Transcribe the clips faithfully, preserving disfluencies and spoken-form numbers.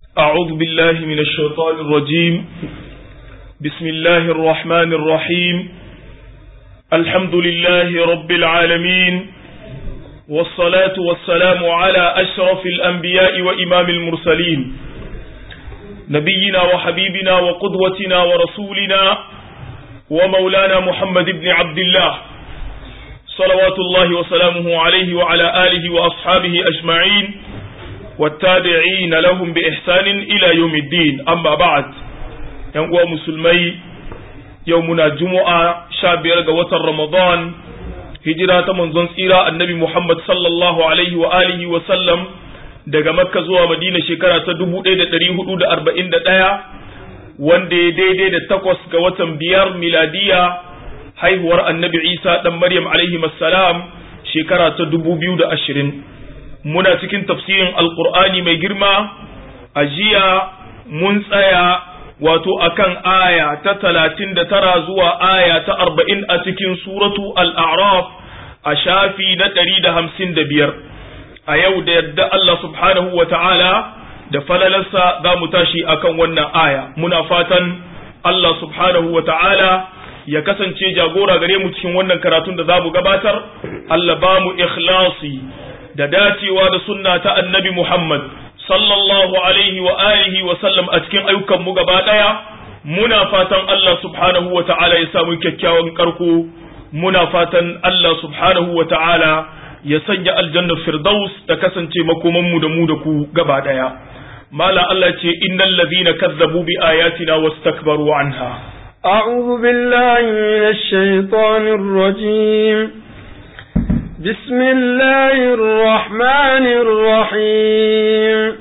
أعوذ بالله من الشيطان الرجيم. بسم الله الرحمن الرحيم. الحمد لله رب العالمين، والصلاة والسلام على أشرف الأنبياء وإمام المرسلين، نبينا وحبيبنا وقدوتنا ورسولنا ومولانا محمد بن عبد الله، صلوات الله وسلامه عليه وعلى آله وأصحابه أجمعين والتابعين لهم بإحسان إلى يوم الدين. أما بعد، ينقوى مسلمي يومنا جمعة شابير قوة رمضان، هجرة منزون سيرة النبي محمد صلى الله عليه وآله وسلم daga Makka zuwa Madina shekara ta dubu ɗaya da ɗari hudu da arba'in da ɗaya, wanda ya daidai da takwas ga watan biyar miladiya haihuwar annabi Isa ɗan Maryam alaihi salam shekara ta dubu biyu da ashirin. Muna cikin tafsirin Alƙur'ani mai girma. A jiya mun tsaya wato akan aya ta talatin da tara zuwa aya ta arba'in a cikin suratu al-A'raf a shafi na ɗari da hamsin da biyar. A yau da yadda Allah subhanahu wa ta'ala da falalarsa za mu tashi akan wannan aya. Muna fatan Allah subhanahu wa ta'ala ya kasance jagora gare mu cikin wannan karatun da za mu gabatar. Allah ba mu ikhlasi da dacewa da sunna ta annabi Muhammad sallallahu alaihi wa alihi wa sallam a cikin ayyukan mu gaba daya. Muna fatan Allah subhanahu wa ta'ala ya samu kyakkyawan karko. Muna fatan Allah subhanahu wa ta'ala ya sanya aljanna firdaus ta kasance makoman mu da mu da ku gaba daya. Mala Allah ce innal ladhina kazzabu bi ayatina wastakbaru anha. A'udhu billahi minash shaitanir rajim. Bismillahir rahmanir rahim.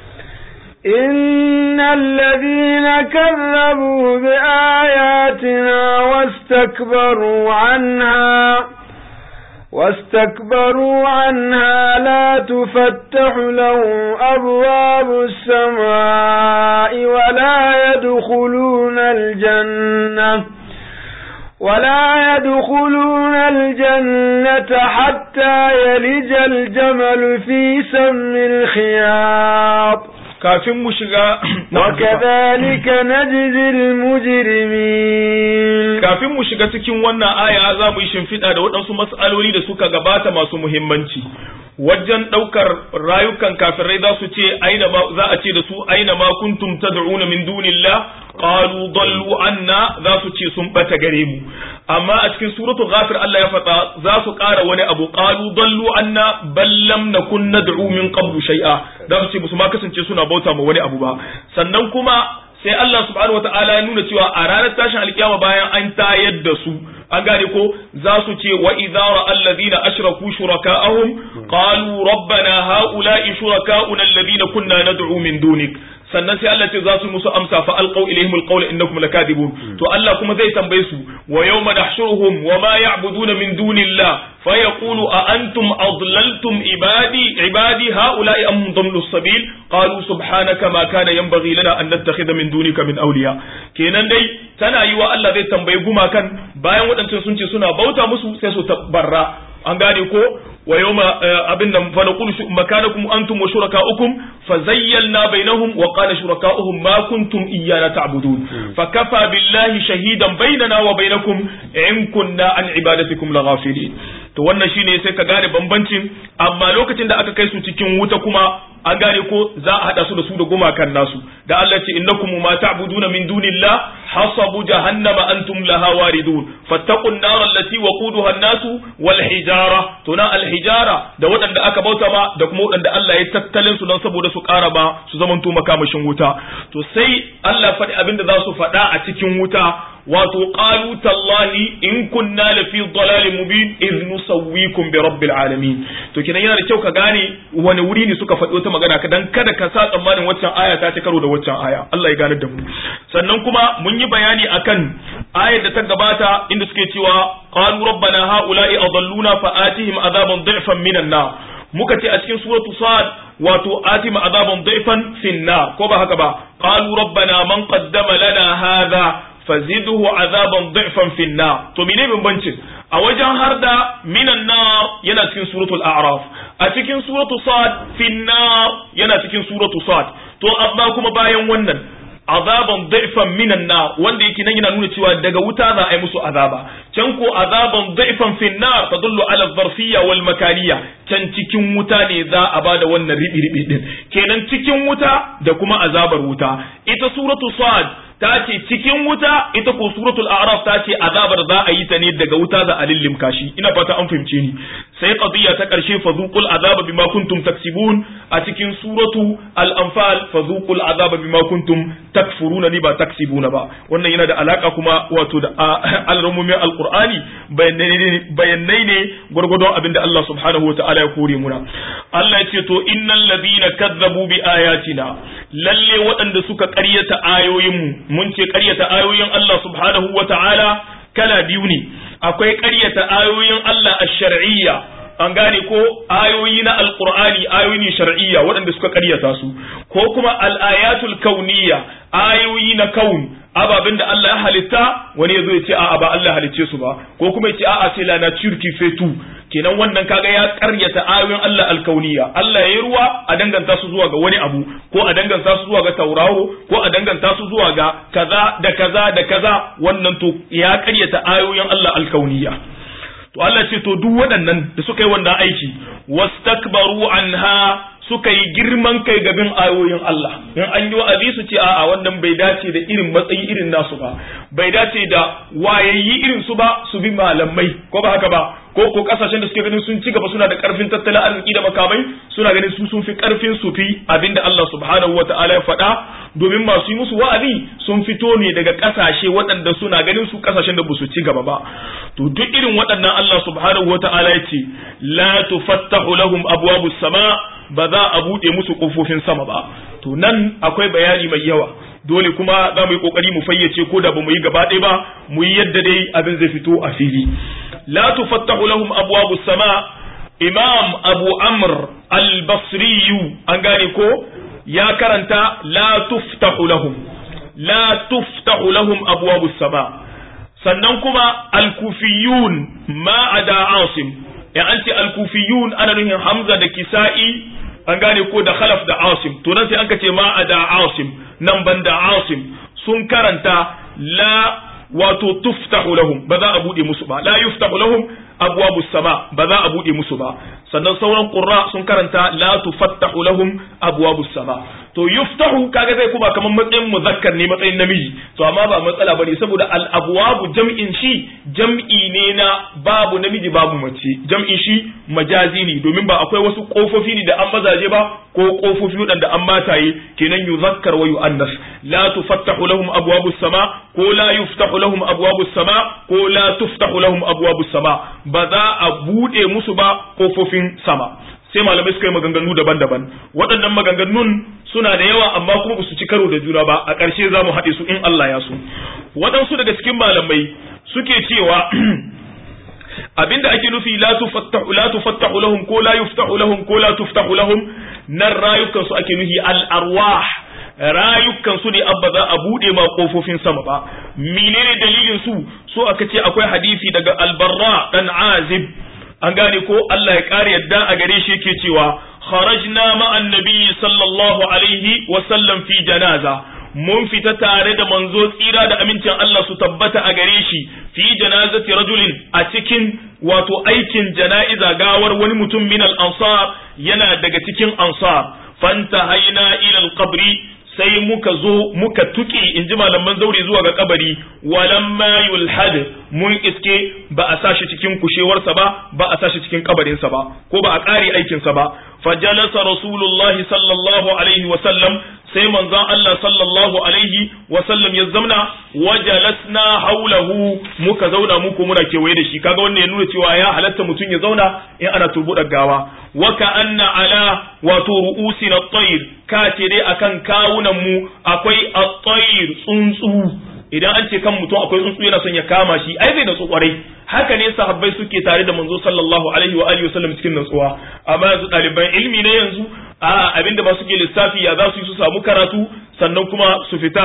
Innal ladhina kazzabu bi ayatina wastakbaru anha واستكبروا عنها لا تفتح لهم أبواب السماء ولا يدخلون الجنة ولا يدخلون الجنة حتى يلج الجمل في سم الخياط kafin mu shiga وكذلك نجزي المجرمين. kafin mu shiga cikin wannan aya za mu yi shimfiɗa da waɗansu mas'aloli da suka gabata masu muhimmanci wajen ɗaukar rayukan kafirai. Za su ce aina ma za a ce da su aina ma kuntum tad'una min dunillah qalu dallu anna, za su ce sun bata gare mu. Amma a cikin suratul ghafir Allah ya faɗa za su ƙara wani abu, qalu dallu anna bal lam nakun nad'u min qablu shay'a, za su ce musu ma kasance suna bauta ma wani abu ba. Sannan kuma sai Allah subhanahu wataala ya nuna cewa a ranar tashin alkiyama bayan an tayar da su, an gane ko, za su ce wa idza ra'al ladina ashraku shuraka'ahum qalu rabbana ha'ula'i shuraka'una alladhina kunna nad'u min dunik. sannan sai Allah ce za su musu amsa fa alqaw ilayhim alqawla innakum lakadibun. to Allah kuma zai tambaye su wa yawma nahshuruhum wa ma ya'buduna min dunillah fa yaqulu a antum adlaltum ibadi ibadi ha'ula'i am dhallu sabil qalu subhanaka ma kana yanbaghi lana an nattakhidha min dunika min awliya. kenan dai tana yi wa Allah zai tambaye gumakan bayan waɗancan sun ce suna bauta musu sai su tabarra, an gane ko, wa yawma abin nan fa naqulu makanakum antum wa shurakaukum fa zayyalna bainahum wa qala shurakauhum ma kuntum iyyana ta'budun fa kafa billahi shahidan bainana wa bainakum in kunna an ibadatikum laghafilin. to wannan shine sai ka gane bambancin. amma lokacin da aka kai su cikin wuta kuma an gane ko za a hada su da su da gumakan nasu da Allah ce innakum ma ta'buduna min dunillah hasabu jahannama antum laha waridun fattaqun nar allati waquduha an-nasu wal hijara. to na al hijara da waɗanda aka bauta ma da kuma waɗanda Allah ya tattalin su don saboda su ƙara ba su zamanto makamashin wuta. to sai Allah faɗi abin da za su faɗa a cikin wuta, wato qalu tallahi in kunna lafi dhalalin mubin idh nusawwikum bi rabbil alamin. to kinan yana da kyau ka gane wani wuri ne suka faɗi wata magana ka dan kada ka sa tsammanin waccan aya ta ci karo da waccan aya. Allah ya gane da mu. sannan kuma mun yi bayani akan ayar da ta gabata inda suke cewa qalu rabbana haula'i adalluna fa atihim adaban dhifan minan nar. muka ce a cikin suratu sad wato atima azaban dhaifan fin nar, ko ba haka ba. qalu rabbana man qaddama lana hadha fazidhu azaban dhifan fi an-nar to mene bambancin a wajen har da minan nar yana cikin suratul a'raf a cikin suratul sad fi an-nar yana cikin suratul sad to amma kuma bayan wannan azaban dhifan minan nar wanda yake nan yana nuna cewa daga wuta za a yi musu azaba can ko azaban dhifan fi an-nar tadullu ala adh-dharfiyya wal makaniyya can cikin wuta ne za a bada wannan ribi ribi din kenan cikin wuta da kuma azabar wuta ita suratul sad ta ce cikin wuta ita ko suratul a'raf ta ce azabar za a yi ta ne daga wuta za a lillimka shi ina fata an fahimce ni sai qadiya ta karshe fadhuqul azaba bima kuntum taksibun a cikin suratu al-anfal fadhuqul azaba bima kuntum takfuruna ni ba taksibuna ba wannan yana da alaka kuma wato da al-rumumin al-qur'ani bayanai ne gurgurdon abinda Allah subhanahu wa ta'ala ya kore muna Allah ya ce to innal ladina kazzabu bi ayatina lalle waɗanda suka ƙaryata ayoyinmu mun ce ƙaryata ayoyin Allah subhanahu wa ta'ala kala biyu ne akwai ƙaryata ayoyin Allah ash-shar'iyya an gane ko ayoyi na alqur'ani ayoyi shar'iyya waɗanda suka ƙaryata su ko kuma al-ayatul kauniyya ayoyi na kaun ababen da Allah ya halitta wani yazo ya ce a'a ba Allah halicce su ba ko kuma ya ce a'a c'est la nature qui fait tout kenan wannan kaga ya karyata ayoyin Allah alkauniya Allah yayi ruwa a danganta su zuwa ga wani abu ko a danganta su zuwa ga tauraro ko a danganta su zuwa ga kaza da kaza da kaza wannan to ya karyata ayoyin Allah alkauniya to Allah ce to duk waɗannan da suka yi wannan aiki wastakbaru anha suka yi girman kai gabin ayoyin Allah in an yi wa'azi su ce a'a wannan bai dace da irin matsayi irin nasu ba bai dace da wayayyi irin su ba su bi malamai ko ba haka ba ko ko kasashen da suke ganin sun ci gaba suna da karfin tattalin arziki da makamai suna ganin su sun fi karfin su fi abinda Allah subhanahu wata'ala ya faɗa domin masu yi musu wa'azi sun fito ne daga kasashe waɗanda suna ganin su kasashen da ba su ci gaba ba to duk irin waɗannan Allah subhanahu wata'ala ya ce la tufattahu lahum abwabus sama ba za a buɗe musu ƙofofin sama ba to nan akwai bayani mai yawa dole kuma za mu yi ƙoƙari mu fayyace ko da ba mu yi gaba ɗaya ba mu yi yadda dai abin zai fito a fili la tufattahu lahum abwabus sama imam abu amr al-basri an gane ko ya karanta la tuftahu lahum la tuftahu lahum abwabus sama sannan kuma al-kufiyun ma ada asim ya an ce al-kufiyun ana nuhin hamza da kisa'i an gane ko da khalaf da asim to nan sai an kace ma ada asim nan ban da asim sun karanta la wato tuftahu lahum ba za a bude musu ba la yuftahu lahum abwabus sama ba za a bude musu ba sannan sauran qurra sun karanta la tufattahu lahum abwabus sama to yuftahu kaga zai kuma kaman matsayin muzakkar ne matsayin namiji to amma ba matsala bane saboda al abwabu jam'in shi jam'i ne na babu namiji babu mace jam'in shi majazi ne domin ba akwai wasu kofofi ne da an mazaje ba ko kofofi wadanda an mataye kenan yuzakkar wa yuannas la tufattahu lahum abwabus sama ko la yuftahu lahum abwabus sama ko la tuftahu lahum abwabus sama ba za a bude musu ba kofofin sama sai malamai suka yi maganganu daban-daban waɗannan maganganun suna da yawa amma kuma ba su ci karo da juna ba a ƙarshe za mu haɗe su in Allah ya so waɗansu daga cikin malamai suke cewa abinda ake nufi la tufattahu la tufattahu lahum ko la yuftahu lahum ko la tuftahu lahum nan rayukan su ake nufi al arwah rayukan su ne abba za a bude ma kofofin sama ba menene dalilin su so aka ce akwai hadisi daga al-barra dan azib an gane ko Allah ya kare yadda a gare shi yake cewa kharajna ma'an nabiy sallallahu alaihi wa sallam fi janaza mun fita tare da manzo tsira da amincin Allah su tabbata a gare shi fi janazati rajulin a cikin wato aikin jana'iza gawar wani mutum min al-ansar yana daga cikin ansar fantahayna ila al-qabri sai muka zo muka tuki in ji malaman zauri zuwa ga kabari walamma yulhad mun iske ba a sashi cikin kushewarsa ba ba a sashi cikin kabarinsa ba ko ba a ƙare aikinsa ba fajalasa rasulullahi sallallahu alaihi wa sallam sai manzon Allah sallallahu alaihi wa sallam ya zamna wajalasna haulahu muka zauna muku muna kewaye da shi kaga wannan ya nuna cewa ya halatta mutum ya zauna in ana turbuɗar gawa wa ka anna ala wato ru'usina at-tayr ka ce dai akan kawunan mu akwai at-tayr tsuntsu idan an ce kan mutum akwai tsuntsu yana son ya kama shi ai zai natsu kwarai haka ne sahabbai suke tare da manzo sallallahu alaihi wa alihi wasallam cikin natsuwa amma yanzu ɗaliban ilmi ne yanzu a abinda ba suke lissafi ya za su yi su samu karatu sannan kuma su fita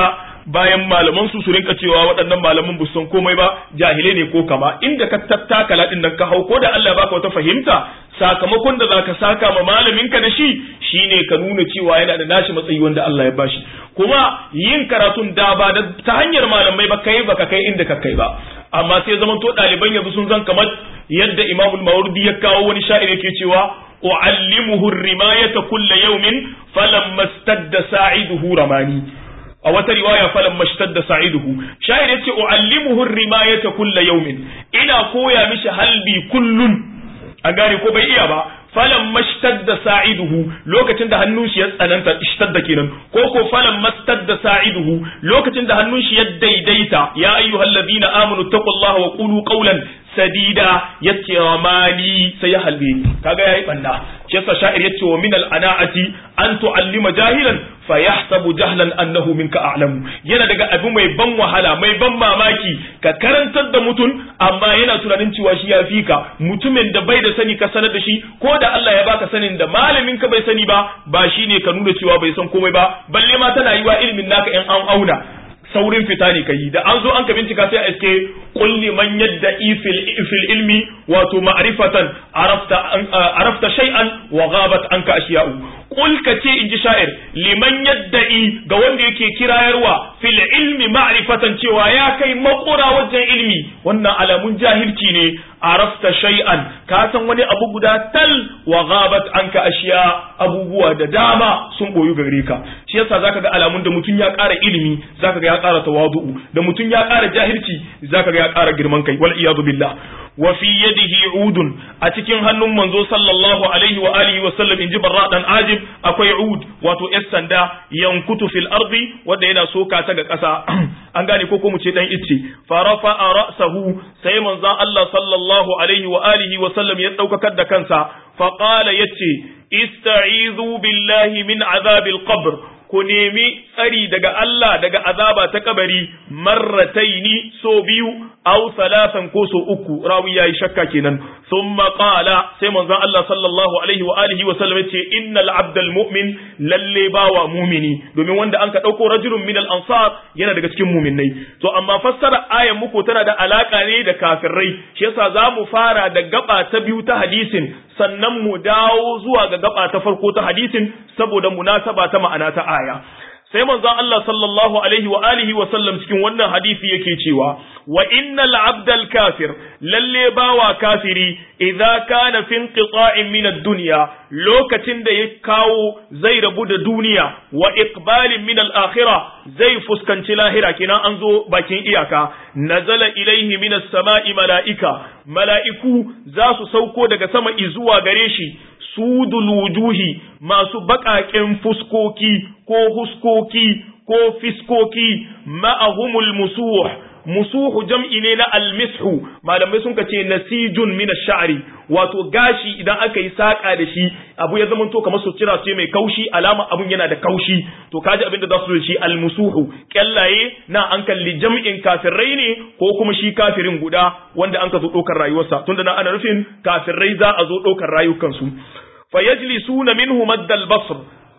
bayan malaman su su rinka cewa waɗannan malaman ba san komai ba jahilai ne ko kama inda ka tattakala din nan ka hau ko da Allah baka wata fahimta sakamakon da zaka saka ma malamin ka da shi shine ka nuna cewa yana da nashi matsayi wanda Allah ya bashi kuma yin karatun da ba da ta hanyar malamai ba kai baka kai inda ka kai ba amma sai zaman to ɗaliban yanzu sun zan kamar yadda Imam al-Mawardi ya kawo wani sha'ir yake cewa u'allimuhu ar-rimayata kulla yawmin falamma istadda sa'iduhu ramani a wata riwaya falamma istadda sa'iduhu sha'ir yace u'allimuhu ar-rimayata kulla yawmin ina koya mishi halbi kullun an gane ko bai iya ba falan mashtadda sa'iduhu lokacin da hannun shi ya tsananta ishtadda kenan ko ko falan mastadda sa'iduhu lokacin da hannun shi ya daidaita ya ayyuhalladhina amanu taqullaha wa qulu qawlan sadida yace wa mali sai ya halbe kaga yayi banda shi yasa sha'ir yace wa min al-ana'ati an tu'allima jahilan fayahsabu jahlan annahu minka a'lamu yana daga abu mai ban wahala mai ban mamaki ka karantar da mutum amma yana tunanin cewa shi ya fika mutumin da bai da sani ka sanar da shi ko da Allah ya baka sanin da malamin ka bai sani ba ba shine ka nuna cewa bai san komai ba balle ma tana yiwa ilimin naka in an auna saurin fita ne kai da an zo an ka bincika sai a iske kulli man yadda fil fil ilmi wato ma'rifatan arafta arafta shay'an wa ghabat anka ashiya'u kul kace inji sha'ir liman yadda'i ga wanda yake kirayarwa fil ilmi ma'rifatan cewa ya kai makura wajen ilmi wannan alamun jahilci ne arafta shay'an ka san wani abu guda tal wa ghabat anka ashiya abubuwa da dama sun boyu gare ka shi yasa zaka ga alamun da mutun ya ƙara ilimi zaka ga ya ƙara tawadu'u da mutun ya ƙara jahilci zaka ga ya ƙara girman kai wal iyadu billah wa fi yadihi udun a cikin hannun manzo sallallahu alaihi wa alihi wa sallam inji barra dan ajib akwai ud wato sanda yankutu fil ardi wanda yana soka ta ga ƙasa an gane ko ko mu ce dan icce farafa ra'sahu sai manzo Allah sallallahu alaihi wa alihi wa sallam ya daukakar da kansa fa qala yace ista'izu billahi min azabil qabr ku nemi tsari daga Allah daga azaba ta kabari marrataini so biyu aw salasan ko so uku rawi yayi shakka kenan thumma qala sai manzon Allah sallallahu alaihi wa alihi wa sallam yace innal abdal mu'min lalle bawa mu'mini domin wanda an ka dauko rajulun min al ansar yana daga cikin mu'minnai to amma fassara ayan muku tana da alaka ne da kafirai shi yasa zamu fara da gaba ta biyu ta hadisin sannan mu dawo zuwa ga gaba ta farko ta hadisin saboda munasaba ta ma'ana ta aya sai manzon Allah sallallahu alaihi wa alihi wa sallam cikin wannan hadisi yake cewa wa innal abdal kafir lalle bawa kafiri idza kana fi inqita'in min ad-dunya lokacin da ya kawo zai rabu da duniya wa iqbalin min al-akhirah zai fuskanci lahira kina an zo bakin iyaka nazala ilaihi min as-sama'i mala'ika mala'iku za su sauko daga sama izuwa gare shi sudul wujuhi masu baƙaƙen fuskoki ko huskoki ko fiskoki ma'ahumul musuh musuhu jam'i ne na almishu malamai sun kace nasijun min ash-sha'ri wato gashi idan aka yi saka da shi abu ya zama to kamar sutura ce mai kaushi alama abun yana da kaushi to kaji abin da za su shi almusuhu kyallaye na an kalli jam'in kafirai ne ko kuma shi kafirin guda wanda an ka zo dokar rayuwarsa tunda na ana nufin kafirai za a zo dokar rayukansu fayajlisuna minhu maddal basr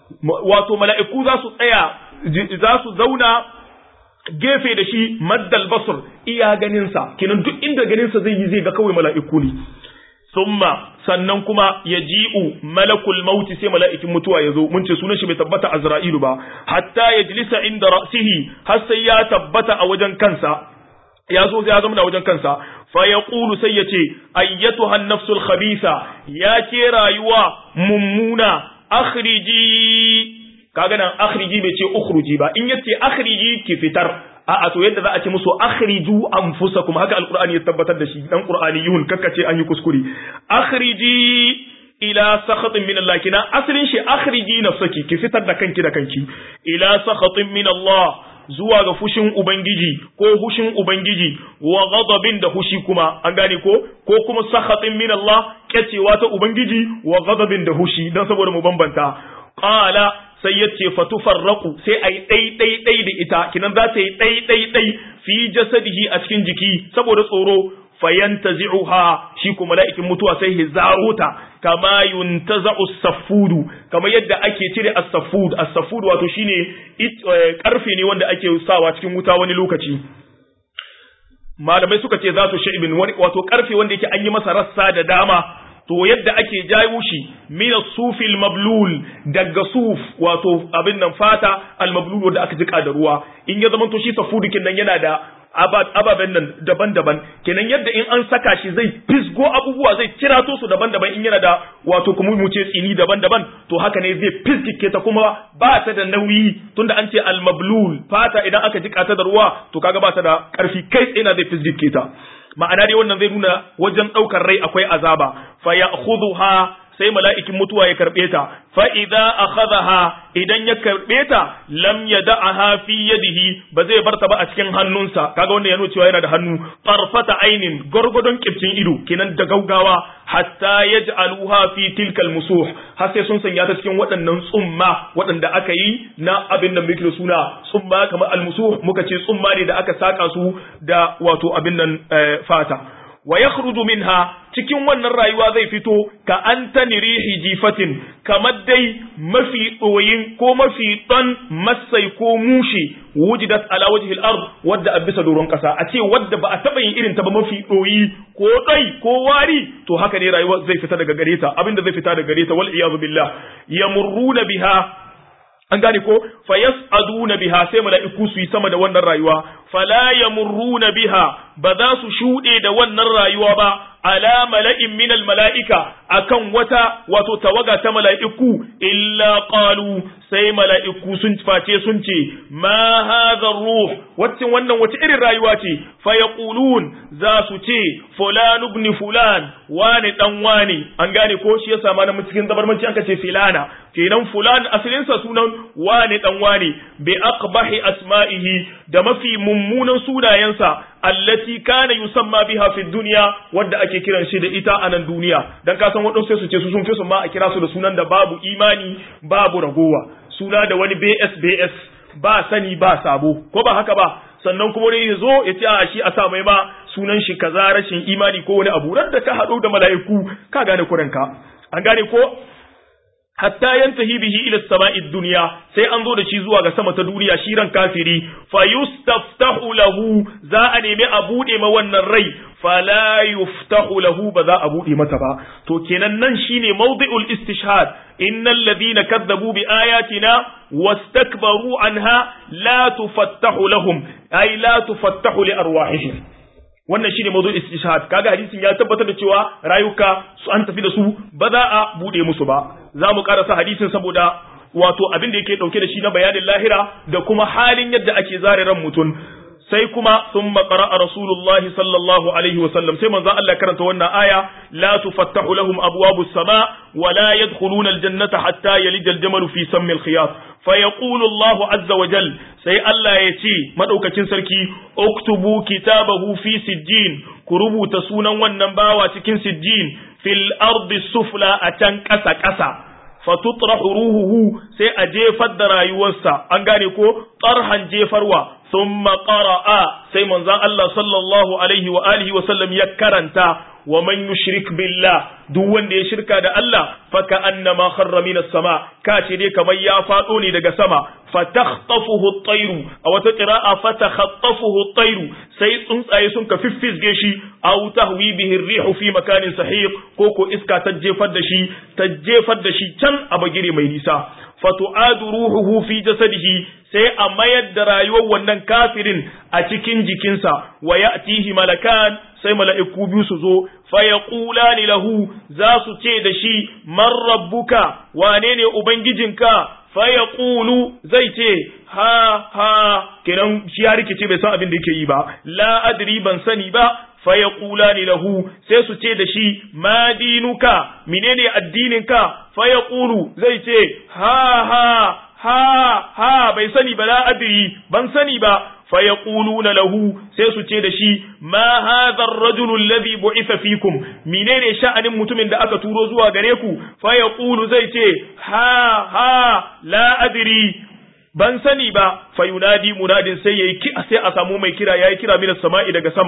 wato mala'iku za su tsaya za su zauna gefe da shi maddal basr iya ganin sa kinan duk inda ganin sa zai yi zai ga kawai mala'iku ne summa sannan kuma yaji'u malakul mauti sai mala'ikin mutuwa yazo mun ce sunan shi bai tabbata azra'ilu ba hatta yajlisa inda ra'sihi har sai ya tabbata a wajen kansa ya zo ya zama wajen kansa fa yaqulu sai yace ayyatuha an-nafsul khabisa ya ke rayuwa mummuna akhriji kaga nan akhriji bai ce ukhruji ba in yace akhriji ki fitar a'a to yadda za a ce musu akhriju anfusakum haka alqur'ani ya tabbatar da shi dan qur'aniyun kakkace an yi kuskure akhriji ila sakhatin min Allah kina asalin shi akhriji nafsaki ki fitar da kanki da kanki ila sakhatin min Allah zuwa ga fushin ubangiji ko hushin ubangiji wa ghadabin da hushi kuma an gane ko ko kuma sakhatin min Allah kyacewa ta ubangiji wa ghadabin da hushi dan saboda mu bambanta qala sai yace fatufarraqu sai ai dai dai dai da ita kinan za ta yi dai dai dai fi jasadihi a cikin jiki saboda tsoro fayantazi'uha shi kuma mala'ikin mutuwa sai hizaruta kama yuntaza'u as-saffudu kama yadda ake cire as-saffud as-saffud wato shine karfe ne wanda ake sawa cikin wuta wani lokaci malamai suka ce za su sha'ibin wato karfe wanda yake an yi masa rassa da dama to yadda ake jayo shi min as-sufil mablul daga suf wato abin nan fata al-mablul wanda aka jika da ruwa in ya zama to shi safudikin nan yana da ababen nan daban-daban kenan yadda in an saka shi zai fisgo abubuwa zai kirato su daban-daban in yana da wato kuma mu ce tsini daban-daban to haka ne zai fiskike ta kuma ba ta da nauyi tunda an ce al-mablul fata idan aka jika ta da ruwa to kaga ba ta da karfi kai tsaye na zai fiskike ta ma'ana dai wannan zai nuna wajen daukar rai akwai azaba fa ya'khudha sai mala'ikin mutuwa ya karbe ta fa idza akhadha idan ya karbe ta lam yad'aha fi yadihi ba zai barta ba a cikin hannunsa kaga wannan ya nuna cewa yana da hannu tarfata ainin gorgodon kifcin ido kenan da gaugawa hatta yaj'aluha fi tilka almusuh har sai sun sanya ta cikin waɗannan tsumma waɗanda aka yi na abin nan muke suna tsumma kamar almusuh muka ce tsumma ne da aka saka su da wato abin nan fata wa yakhruju minha cikin wannan rayuwa zai fito ka antani rihi jifatin kamar dai mafi doyin ko mafi dan masai ko mushi wujidat ala wajhi al-ard wadda abisa doron kasa a ce wadda ba a taba yin irin ta ba mafi doyi ko dai ko wari to haka ne rayuwa zai fita daga gareta abinda zai fita daga gareta wal iyad billah yamurruna biha an gane ko fa yas'aduna biha sai mala'iku su yi sama da wannan rayuwa fala yamurruna biha ba za su shude da wannan rayuwa ba ala mala'in min al mala'ika akan wata wato tawaga ta mala'iku illa qalu sai mala'iku sun face sun ce ma hadha ruh wacce wannan wace irin rayuwa ce fa yaqulun za su ce fulan ibn fulan wani dan wani an gane ko shi yasa ma na cikin zabarmanci aka ce filana kenan fulan asalin sa sunan wani dan wani bi aqbahi asma'ihi da mafi mummunan sunayensa allati kana yusamma biha fi dunya wadda ake kiran shi da ita a nan duniya dan ka san wadansu sai su ce su sun fi su ma a kira su da sunan da babu imani babu ragowa suna da wani B S B S ba sani ba sabo ko ba haka ba sannan kuma ne yazo ya ce a shi a sa mai ma sunan shi kaza rashin imani ko wani abu da ka hado da mala'iku ka gane kuranka an gane ko hatta yantahi bihi ila as-sama'i ad-dunya sai an zo da shi zuwa ga sama ta duniya shi ran kafiri fa yustaftahu lahu za a nemi a bude ma wannan rai fala yuftahu lahu ba za a bude mata ba to kenan nan shine mawdi'ul istishhad innal ladina kadzabu bi ayatina wastakbaru anha la tufattahu lahum ay la tufattahu li arwahihim wannan shine mawdu'ul istishhad kaga hadisin ya tabbatar da cewa rayuka su an tafi da su ba za a bude musu ba zamu karasa hadisin saboda wato abin da yake dauke da shi na bayanin lahira da kuma halin yadda ake zare ran mutun sai kuma thumma qara'a rasulullahi sallallahu alaihi wasallam sai manzo Allah karanta wannan aya la tufattahu lahum abwabus sama wa la yadkhuluna aljannata hatta yalija aljamal fi sammi alkhiyat fayaqulu Allahu azza wa jal sai Allah ya ce madaukakin sarki uktubu kitabahu fi sijjin ku rubuta sunan wannan bawa cikin sijjin fil ardi sufla a can kasa kasa fatutrahu ruhuhu sai a jefar da rayuwarsa an gane ko tarhan jefarwa thumma qara'a sai manzon Allah sallallahu alaihi wa alihi wa sallam ya karanta wa man yushrik billah duk wanda ya shirka da Allah fa ka annama kharra minas sama ka ce dai kamar ya fado ne daga sama fatakhtafuhu at-tayru aw ta qira'a fatakhattafuhu at-tayru sai tsuntsaye sun ka fiffisge shi aw tahwi bihi ar-rihu fi makanin sahiq ko ko iska ta jefar da shi ta jefar da shi can a bagire mai nisa fatu'adu ruhuhu fi jasadihi sai a mayar da rayuwar wannan kafirin a cikin jikinsa wa ya'tihi malakan sai mala'iku biyu su zo fa yaqulani lahu za su ce da shi man rabbuka wane ne ubangijinka fa yaqulu zai ce ha ha kenan shi ya rikice bai san abin da yake yi ba la adri ban sani ba fa yaqulani lahu sai su ce da shi ma dinuka menene addininka fa yaqulu zai ce ha ha ha ha bai sani ba la adri ban sani ba fa yaquluna lahu sai su ce da shi ma hadha ar-rajulu alladhi bu'itha fikum menene sha'anin mutumin da aka turo zuwa gare ku fa yaqulu zai ce ha ha la adri ban sani ba fa yunadi munadin sai yayi ki sai a samu mai kira yayi kira min as-sama'i daga sama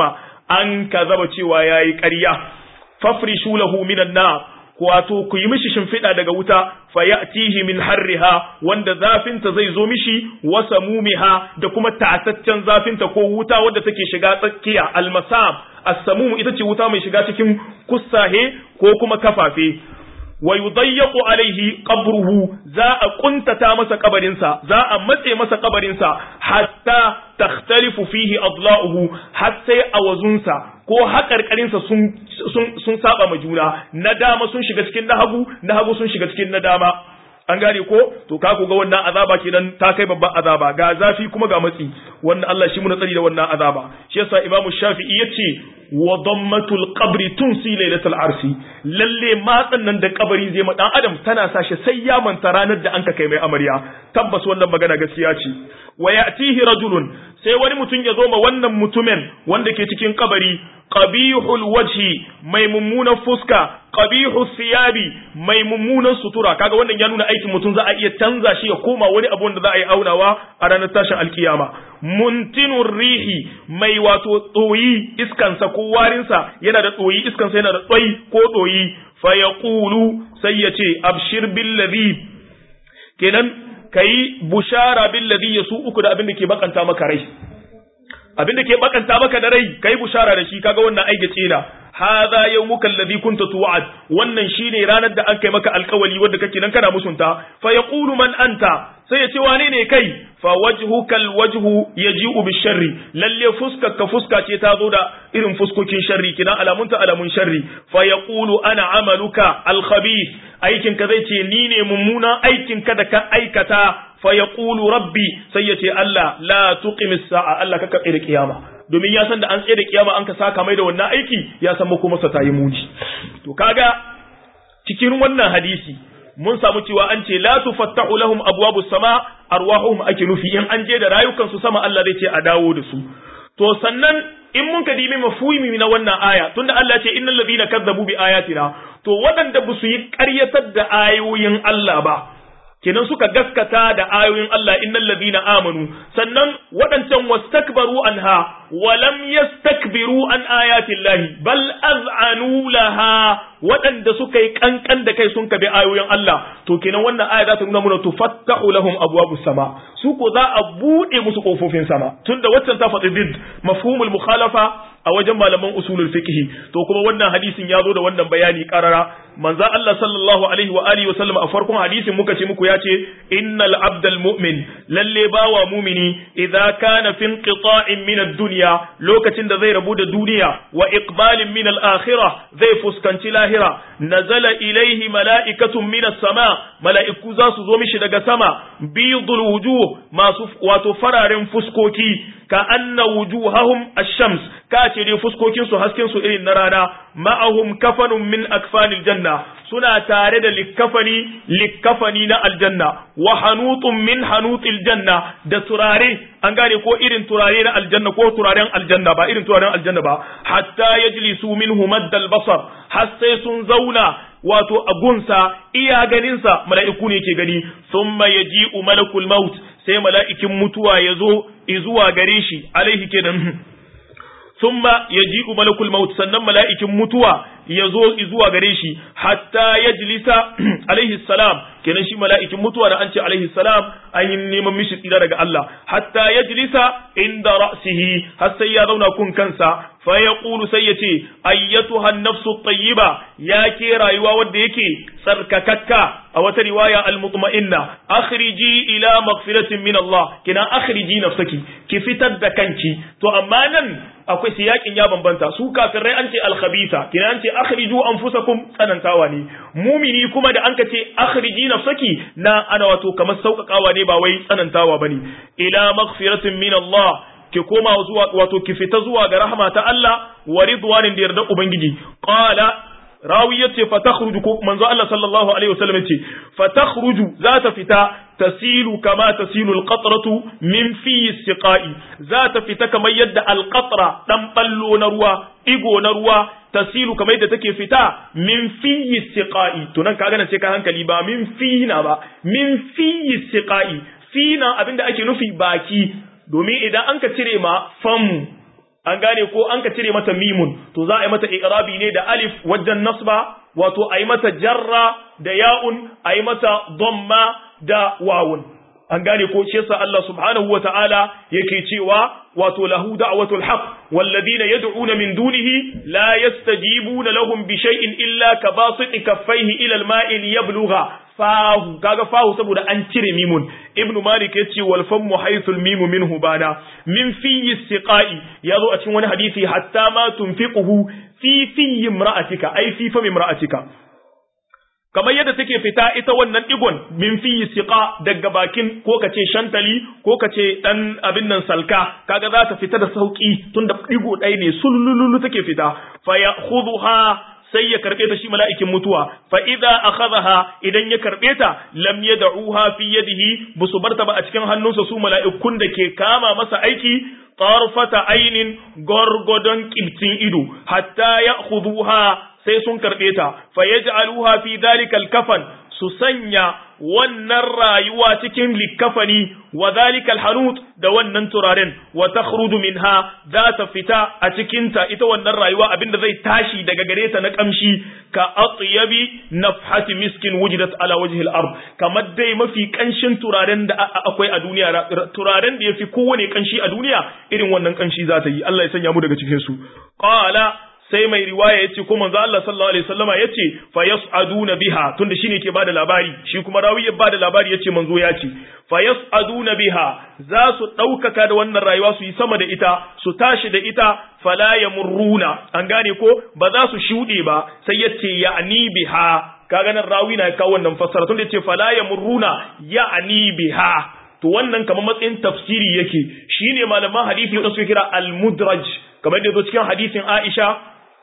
an kazaba cewa yayi ƙarya fafrishu lahu minan nar wato ku yi mishi shimfiɗa daga wuta fa ya'tihi min harriha wanda zafinta zai zo mishi wa samumiha da kuma tasaccen zafinta ko wuta wadda take shiga tsakiya almasam as-samum ita ce wuta mai shiga cikin kussahe ko kuma kafafe wa yudayyaqu alaihi qabruhu za a kuntata masa kabarinsa za a matse masa kabarinsa hatta takhtalifu fihi adla'uhu har sai awazunsa ko haƙarƙarinsa sun sun sun saba ma juna na dama sun shiga cikin na hagu na hagu sun shiga cikin na dama an gane ko to ka ku ga wannan azaba kenan ta kai babban azaba ga zafi kuma ga matsi wannan Allah shi muna tsari da wannan azaba shi yasa Imam Shafi'i yace wa dammatul qabri tunsi lailatul arsi lalle matsan nan da kabari zai ma dan adam tana sa shi sai ya manta ranar da anka kai mai amarya tabbas wannan magana gaskiya ce wa ya'tihi rajulun sai wani mutum ya zo ma wannan mutumin wanda ke cikin kabari qabihul wajhi mai mummunan fuska qabihu thiyabi mai mummunan sutura kaga wannan ya nuna aikin mutum za a iya canza shi ya koma wani abu wanda za a yi aunawa a ranar tashin alkiyama muntinur rihi mai wato tsoyi iskansa ko warinsa yana da tsoyi iskansa yana da tsoyi ko tsoyi fa yaqulu sai ya ce abshir billadhi kenan kai bushara billadhi yasu uku da abin da ke bakanta maka rai abin da ke bakanta maka da rai kai bushara da shi kaga wannan aike tsina hadha yawmuka alladhi kunta tu'ad wannan shine ranar da an kai maka alkawali wanda kake nan kana musunta fa yaqulu man anta sai ya ce wane ne kai fa wajhuka alwajhu yaji'u bisharri lalle fuskar ka fuska ce ta zo da irin fuskokin sharri kina alamunta alamun sharri fa yaqulu ana amaluka alkhabith aikin ka zai ce ni ne mummunan aikin ka da ka aikata fa yaqulu rabbi sai ya ce Allah la tuqimis sa'a Allah ka kabe da kiyama domin ya san da an tsaye da kiyama an ka saka mai da wannan aiki ya san mako masa tayi muji to kaga cikin wannan hadisi mun samu cewa an ce la tufattahu lahum abwabus sama arwahuhum ake nufi in an je da rayukan su sama Allah zai ce a dawo da su to sannan in mun ka dimi mafhumi na wannan aya tunda Allah ce innal ladina kazzabu bi ayatina to waɗanda ba su yi ƙaryatar da ayoyin Allah ba kenan suka gaskata da ayoyin Allah innal ladina amanu sannan wadancan wastakbaru anha wa lam yastakbiru an ayati llahi bal az'anu laha wadanda suka yi kankan da kai sun kabe ayoyin Allah to kenan wannan aya za ta nuna mana tufattahu lahum abwabus sama su ko za a bude musu kofofin sama tunda waccan ta faɗi bid mafhumul mukhalafa a wajen malaman usulul fiqh to kuma wannan hadisin ya zo da wannan bayani karara manzo Allah sallallahu alaihi wa alihi wa sallam a farkon hadisin muka ce muku yace innal abdal mu'min lalle bawa mu'mini idza kana fi inqita'in min ad-dunya lokacin da zai rabu da duniya wa iqbalin min al-akhirah zai fuskanci lahira nazala ilaihi mala'ikatun min as-sama mala'iku za su zo mishi daga sama bidul wujuh masu wato fararen fuskoki ka anna wujuhahum ash-shams ka ce dai fuskokin su hasken su irin na rana ma'ahum kafanun min akfanil janna suna tare da likkafani likkafani na aljanna wa hanutun min hanutil janna da turare an gane ko irin turare na aljanna ko turaren aljanna ba irin turaren aljanna ba hatta yajlisu minhu maddal basar har sai sun zauna wato a gunsa iya ganinsa mala'iku ne ke gani thumma yaji'u malakul maut sai mala'ikin mutuwa yazo izuwa gare shi alaihi kenan thumma yaji'u malakul maut sannan mala'ikin mutuwa yazo zuwa gare shi hatta yajlisa alaihi salam kenan shi mala'ikin mutuwa da an ce alaihi salam an yi neman mishi tsira daga Allah hatta yajlisa inda ra'sihi har sai ya zauna kun kansa fa yaqulu sai yace ayyatuha an-nafsu at-tayyiba yake rayuwa wanda yake tsarkakakka a wata riwaya al-mutma'inna akhriji ila maghfiratin min Allah kina akhriji nafsaki ki fitar da kanki to amma nan akwai siyakin ya bambanta su kafirai an ce al-khabitha kina an ce akhriju anfusakum tsanantawa ne mumini kuma da an ka ce akhriji nafsaki na ana wato kamar saukakawa ne ba wai tsanantawa bane ila maghfiratin min Allah ki koma zuwa wato ki fita zuwa ga rahma ta Allah wa ridwanin da yarda ubangiji qala rawi yace fatakhruju ko manzo Allah sallallahu alaihi wasallam yace fatakhruju za ta fita tasilu kama tasilu alqatratu min fi istiqa'i za ta fita kamar yadda alqatra dan ballo na ruwa igo na ruwa tasilu kamar yadda take fita min fi istiqa'i to nan kaga nan sai ka hankali ba min fi na ba min fi istiqa'i fi na abinda ake nufi baki domin idan an ka cire ma famu an gane ko an ka cire mata mimun to za a yi mata i'rabi ne da alif wajen nasba wato a yi mata jarra da ya'un a yi mata dhamma da wawun an gane ko shi yasa Allah subhanahu wata'ala yake cewa wato lahu da'watul haqq walladhina yad'una min dunihi la yastajibuna lahum bi shay'in illa kabasiti kaffayhi ila al-ma'i liyablugha fahu kaga fahu saboda an cire mimun ibnu malik yace wal famu haythul mimu minhu bana min fi istiqa'i yazo a cikin wani hadisi hatta ma tunfiquhu fi fi imra'atika ai fi fam imra'atika kamar yadda take fita ita wannan digon min fi siqa daga bakin ko kace shantali ko kace dan abin nan salka kaga za ta fita da sauki tunda digo dai ne sulululu take fita fa ya'khudha sai ya karbe ta shi mala'ikin mutuwa fa idza akhadha idan ya karbe ta lam yad'uha fi yadihi busu barta ba a cikin hannunsa su mala'ikun da ke kama masa aiki tarfata ainin gorgodon kiltin ido hatta ya'khudhuha sai sun karbe ta fa yaj'aluha fi dhalika al-kafan su sanya wannan rayuwa cikin likafani wa dhalika al-hanut da wannan turaren wa takhruju minha za ta fita a cikin ta ita wannan rayuwa abinda zai tashi daga gare ta na kamshi ka atyabi nafhati miskin wujidat ala wajhi al-ard kamar dai mafi kanshin turaren da akwai a duniya turaren da yafi kowane kanshi a duniya irin wannan kanshi za ta yi Allah ya sanya mu daga cikin su qala sai mai riwaya yace ko manzo Allah sallallahu alaihi wasallama yace fa yas'aduna biha tunda shine ke bada labari shi kuma rawi ya bada labari yace manzo yace fa yas'aduna biha za su daukaka da wannan rayuwa su yi sama da ita su tashi da ita fala yamurruna an gane ko ba za su shude ba sai yace ya'ni biha kaga nan rawi na kawo wannan fassara tunda yace fala yamurruna ya'ni biha to wannan kamar matsayin tafsiri yake shine malaman hadisi wanda suke kira al-mudraj kamar da yazo cikin hadisin Aisha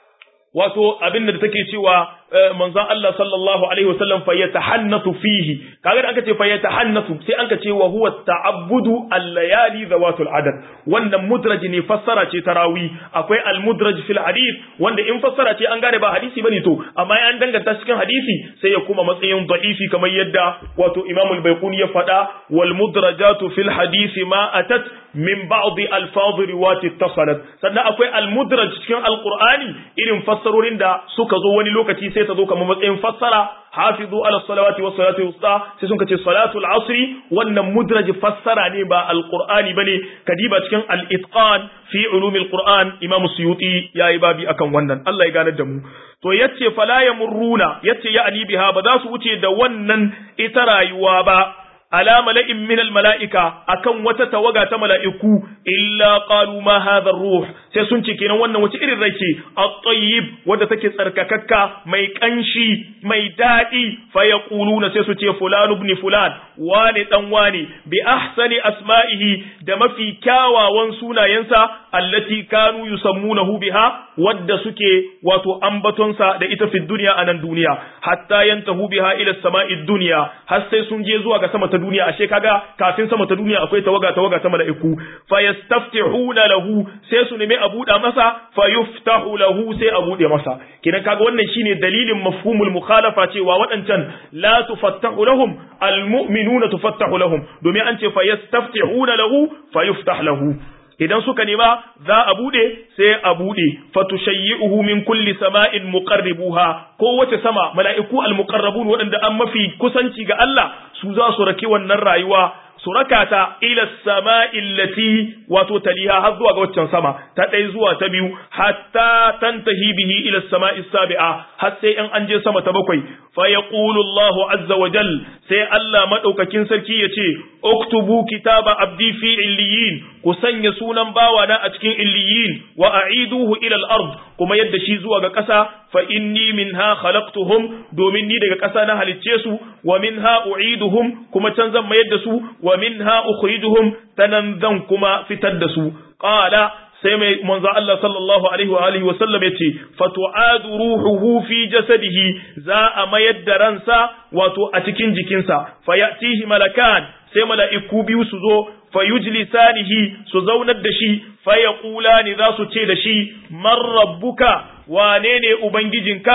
wato abin da take cewa manzon Allah sallallahu alaihi wasallam fa yatahannatu fihi kaga da aka ce fa yatahannatu sai anka ce wa huwa ta'abbudu al-layali zawatul adad wannan mudraj ne fassara ce tarawi akwai al-mudraj fil hadith wanda in fassara ce an gane ba hadisi bane to amma an danganta cikin hadisi sai ya kuma matsayin da'ifi kamar yadda wato Imam al-Baiquni ya fada wal mudrajatu fil hadisi ma atat min ba'd alfaz riwayat ittasalat sannan akwai al-mudraj cikin al-Qur'ani irin fassarorin da suka zo wani lokaci sai ta zo kamar matsayin fassara hafizu ala salawati was salati wusta sai sun kace salatul asri wannan mudraj fassara ne ba al-Qur'ani bane kadiba cikin al-itqan fi ulumil Qur'an Imam Suyuti yayi babi akan wannan Allah ya ganar da mu to yace fala yamurruna yace ya ali biha ba za su wuce da wannan ita rayuwa ba ala mala'in min al-mala'ika akan wata tawaga ta mala'iku illa qalu ma hadha ar-ruh sai sun ce kenan wannan wace irin rai ce at-tayyib wanda take tsarkakakka mai kanshi mai dadi fa yaquluna sai su ce fulan ibn fulan wani dan wani bi ahsani asma'ihi da mafi kyawawan sunayensa allati kanu yusammunahu biha wadda suke wato ambatonsa da ita fi dunya anan duniya hatta yantahu biha ila as-sama'i ad-dunya har sai sun je zuwa ga sama ta duniya ashe kaga kafin sama ta duniya akwai tawaga tawaga ta mala'iku fa yastaftihuna lahu sai su nemi a buɗa masa fa yuftahu lahu sai a buɗe masa kidan kaga wannan shine dalilin mafhumul mukhalafa cewa waɗancan la tufattahu lahum almu'minuna tufattahu lahum domin an ce fa yastaftihuna lahu fa yuftah lahu idan suka nema za a bude sai a bude fatushayyi'uhu min kulli sama'in muqarribuha ko wace sama mala'iku almuqarrabun wadanda an mafi kusanci ga Allah su za su rake wannan rayuwa su rakata ila sama'i allati wato taliha har zuwa ga waccan sama ta dai zuwa ta biyu hatta tantahi bihi ila sama'i sabi'a har sai in an je sama ta bakwai fa yaqulu Allahu azza wa jal sai Allah madaukakin sarki yace uktubu kitaba abdi fi illiyin ku sanya sunan bawana a cikin illiyin wa a'iduhu ila al-ard kuma yadda shi zuwa ga ƙasa fa inni minha khalaqtuhum domin ni daga ƙasa na halicce su wa minha u'iduhum kuma can zan mayar da su wa minha ukhrijuhum tanan zan kuma fitar da su qala sai mai manzo Allah sallallahu alaihi wa alihi wa sallam yace fatu'adu ruhuhu fi jasadihi za a mayar da ransa wato a cikin jikinsa fayatihi malakan sai mala'iku biyu su zo fayujlisanihi su zaunar da shi fayaqulani za su ce da shi man rabbuka wane ne ubangijinka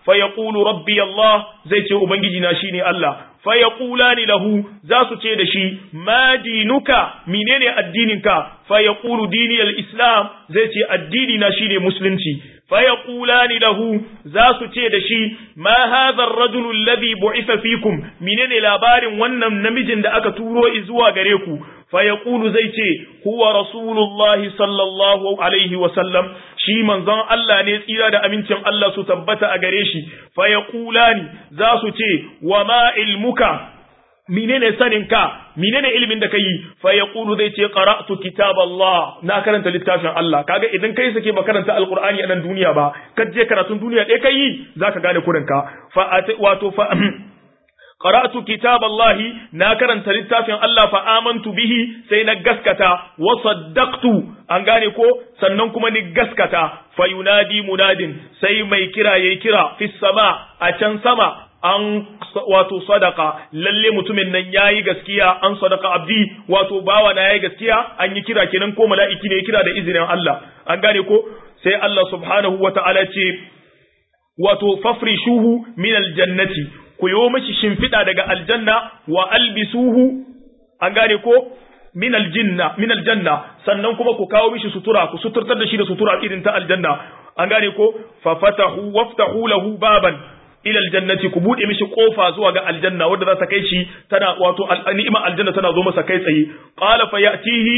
fa yaqulu rabbi Allah zai ce ubangiji na shine Allah fa yaqulani lahu za su ce da shi ma dinuka menene addininka fa yaqulu dini al-islam zai ce addini na shine musulunci fa yaqulani lahu za su ce da shi ma hadha ar-rajulu alladhi bu'itha fikum menene labarin wannan namijin da aka turo zuwa gare ku fa yaqulu zai ce huwa rasulullahi sallallahu alaihi wa sallam shi manzon Allah ne tsira da amincin Allah su tabbata a gare shi fa yaqulani za su ce wa ma ilmuka menene saninka menene ilimin da kai fa yaqulu zai ce qara'tu kitaballah na karanta littafin Allah kaga idan kai sake ba karanta alqur'ani a nan duniya ba kaje karatun duniya dai kai zaka gane kurinka fa wato fa qara'tu kitaballahi na karanta littafin Allah fa amantu bihi sai na gaskata wa saddaqtu an gane ko sannan kuma ni gaskata fa yunadi munadin sai mai kira yayi kira fis sama a can sama an wato sadaka lalle mutumin nan yayi gaskiya an sadaka abdi wato bawa na yayi gaskiya an yi kira kenan ko mala'iki ne kira da izinin Allah an gane ko sai Allah subhanahu wata'ala ce wato fafrishuhu min aljannati ku yo mashi shimfida daga aljanna wa albisuhu an gane ko min aljinna min aljanna sannan kuma ku kawo mishi sutura ku suturtar da shi da sutura irin ta aljanna an gane ko fa fatahu waftahu lahu baban ila aljannati ku bude mishi kofa zuwa ga aljanna wanda za ta kai shi tana wato ni'ima aljanna tana zo masa kai tsaye qala fa ya'tihi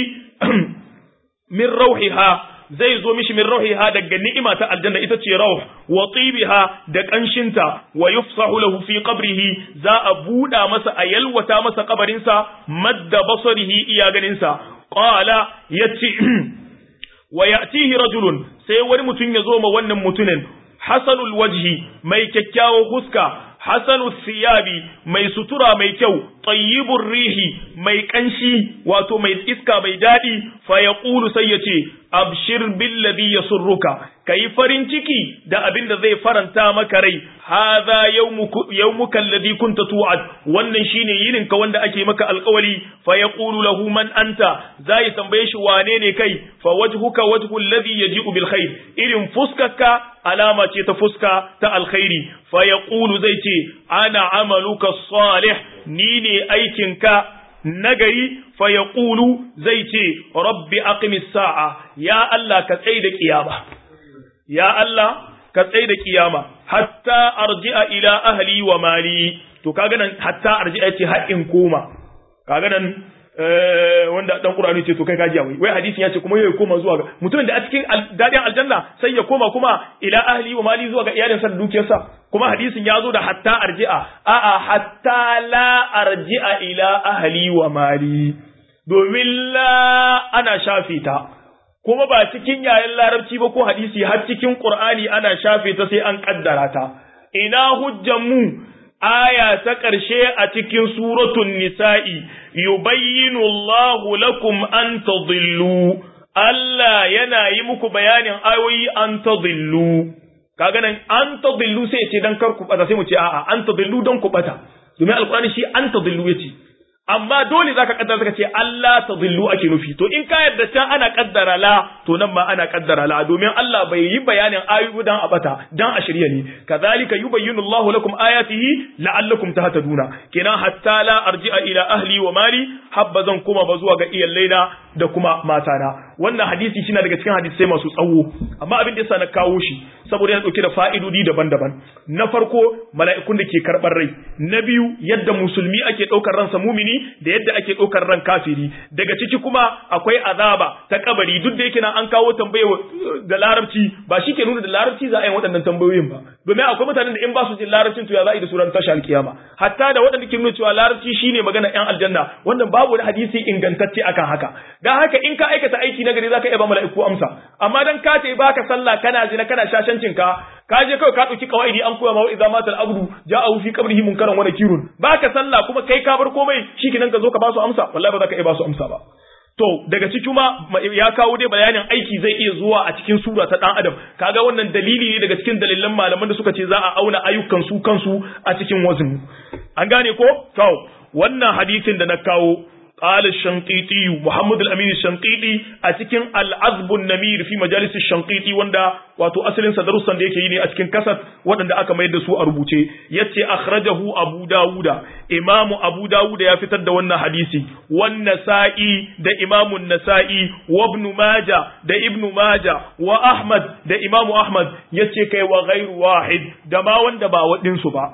min rauhiha zai zo mishi min rauhiha daga ni'ima ta aljanna ita ce rauh wa tibiha da kanshinta wa yufsahu lahu fi qabrihi za a buda masa a yalwata masa kabarinsa madda basarihi iya ganinsa qala yati wa ya'tihi rajulun sai wani mutum ya zo ma wannan mutumin hasanul wajhi mai kyakkyawan huska hasanul siyabi mai sutura mai kyau tayyibur rihi mai kanshi wato mai iska mai dadi fa yaqulu sai yace abshir billadhi yasurruka kai farin ciki da abin da zai faranta maka rai hadha yawmuka yawmuka alladhi kunta tu'ad wannan shine yinin ka wanda ake maka alƙawari fa yaqulu lahu man anta zai tambaye shi wane ne kai fa wajhuka wajhu alladhi yaji'u bil khair irin fuskarka alama ce ta fuska ta alkhairi fa yaqulu zai ce ana amaluka salih ni ne aikinka nagari fa yaqulu zai ce rabbi aqimis sa'a ya Allah ka tsai da kiyama ya Allah ka tsai da kiyama hatta arji'a ila ahli wa mali to kaga nan hatta arji'a ce haƙin koma kaga nan wanda dan Qur'ani ce to kai kaji wai wai hadisin ya ce kuma yayi koma zuwa ga mutumin da a cikin dadin aljanna sai ya koma kuma ila ahli wa mali zuwa ga iyalinsa da dukiyarsa kuma hadisin ya zo da hatta arji'a a'a hatta la arji'a ila ahli wa mali domin la ana shafe ta kuma ba cikin yayin larabci ba ko hadisi har cikin Qur'ani ana shafe ta sai an kaddara ta ina hujjan mu aya ta ƙarshe a cikin suratun nisa'i yubayyinu Allahu lakum an tadillu Allah yana yi muku bayanin ayoyi an tadillu kaga nan an tadillu sai ce dan kar ku bata sai mu ce a'a an tadillu dan ku bata domin alqur'ani shi an tadillu yace amma dole zaka kaddara zaka ce Allah tadillu ake nufi to in ka yarda can ana kaddara la to nan ma ana kaddara la domin Allah bai yi bayanin ayoyi dan abata dan a shirya ne kazalika yubayyinu Allahu lakum ayatihi la'allakum tahtaduna kenan hatta la arji'a ila ahli wa mali habba zan kuma ba zuwa ga iyallaina da kuma matana wannan hadisi shi na daga cikin hadisai masu tsawo amma abin da yasa na kawo shi saboda yana dauke da fa'idodi daban-daban na farko mala'ikun da ke karbar rai na biyu yadda musulmi ake daukar ransa mumini da yadda ake daukar ran kafiri daga ciki kuma akwai azaba ta kabari duk da yake na an kawo tambaye da larabci ba shi ke nuna da larabci za a yi waɗannan tambayoyin ba domin akwai mutanen da in ba su jin larabcin to ya za a yi da suran tashi alkiyama hatta da waɗanda ke nuna cewa larabci shine magana yan aljanna wannan babu wani hadisi ingantacce akan haka dan haka in ka aikata aiki na gari zaka iya ba mala'iku amsa amma dan ka ce baka sallah kana zina kana shashancin ka ka je kai ka dauki kawaidi an koya ma idza matal abdu ja'ahu fi qabrihi munkaran wa nakirun baka sallah kuma kai ka bar komai shikenan ka zo ka ba su amsa wallahi ba za ka iya ba su amsa ba to daga ciki ma ya kawo dai bayanin aiki zai iya zuwa a cikin sura ta dan adam kaga wannan dalili ne daga cikin dalilan malaman da suka ce za a auna ayyukan su kansu a cikin wazin an gane ko to wannan hadisin da na kawo قال الشنقيطي محمد الأمين الشنقيطي أتكن العذب النمير في مجالس الشنقيطي وندا واتو أسلين سدرسا ديك يني أتكن كسد وندا أكا ميدسو أربوتي يتي أخرجه أبو داود إمام أبو داود يفتد ونا حديثي والنسائي دا إمام النسائي وابن ماجة دا ابن ماجة وأحمد دا إمام أحمد يتي كي وغير واحد دا ما وندا با ودن سبا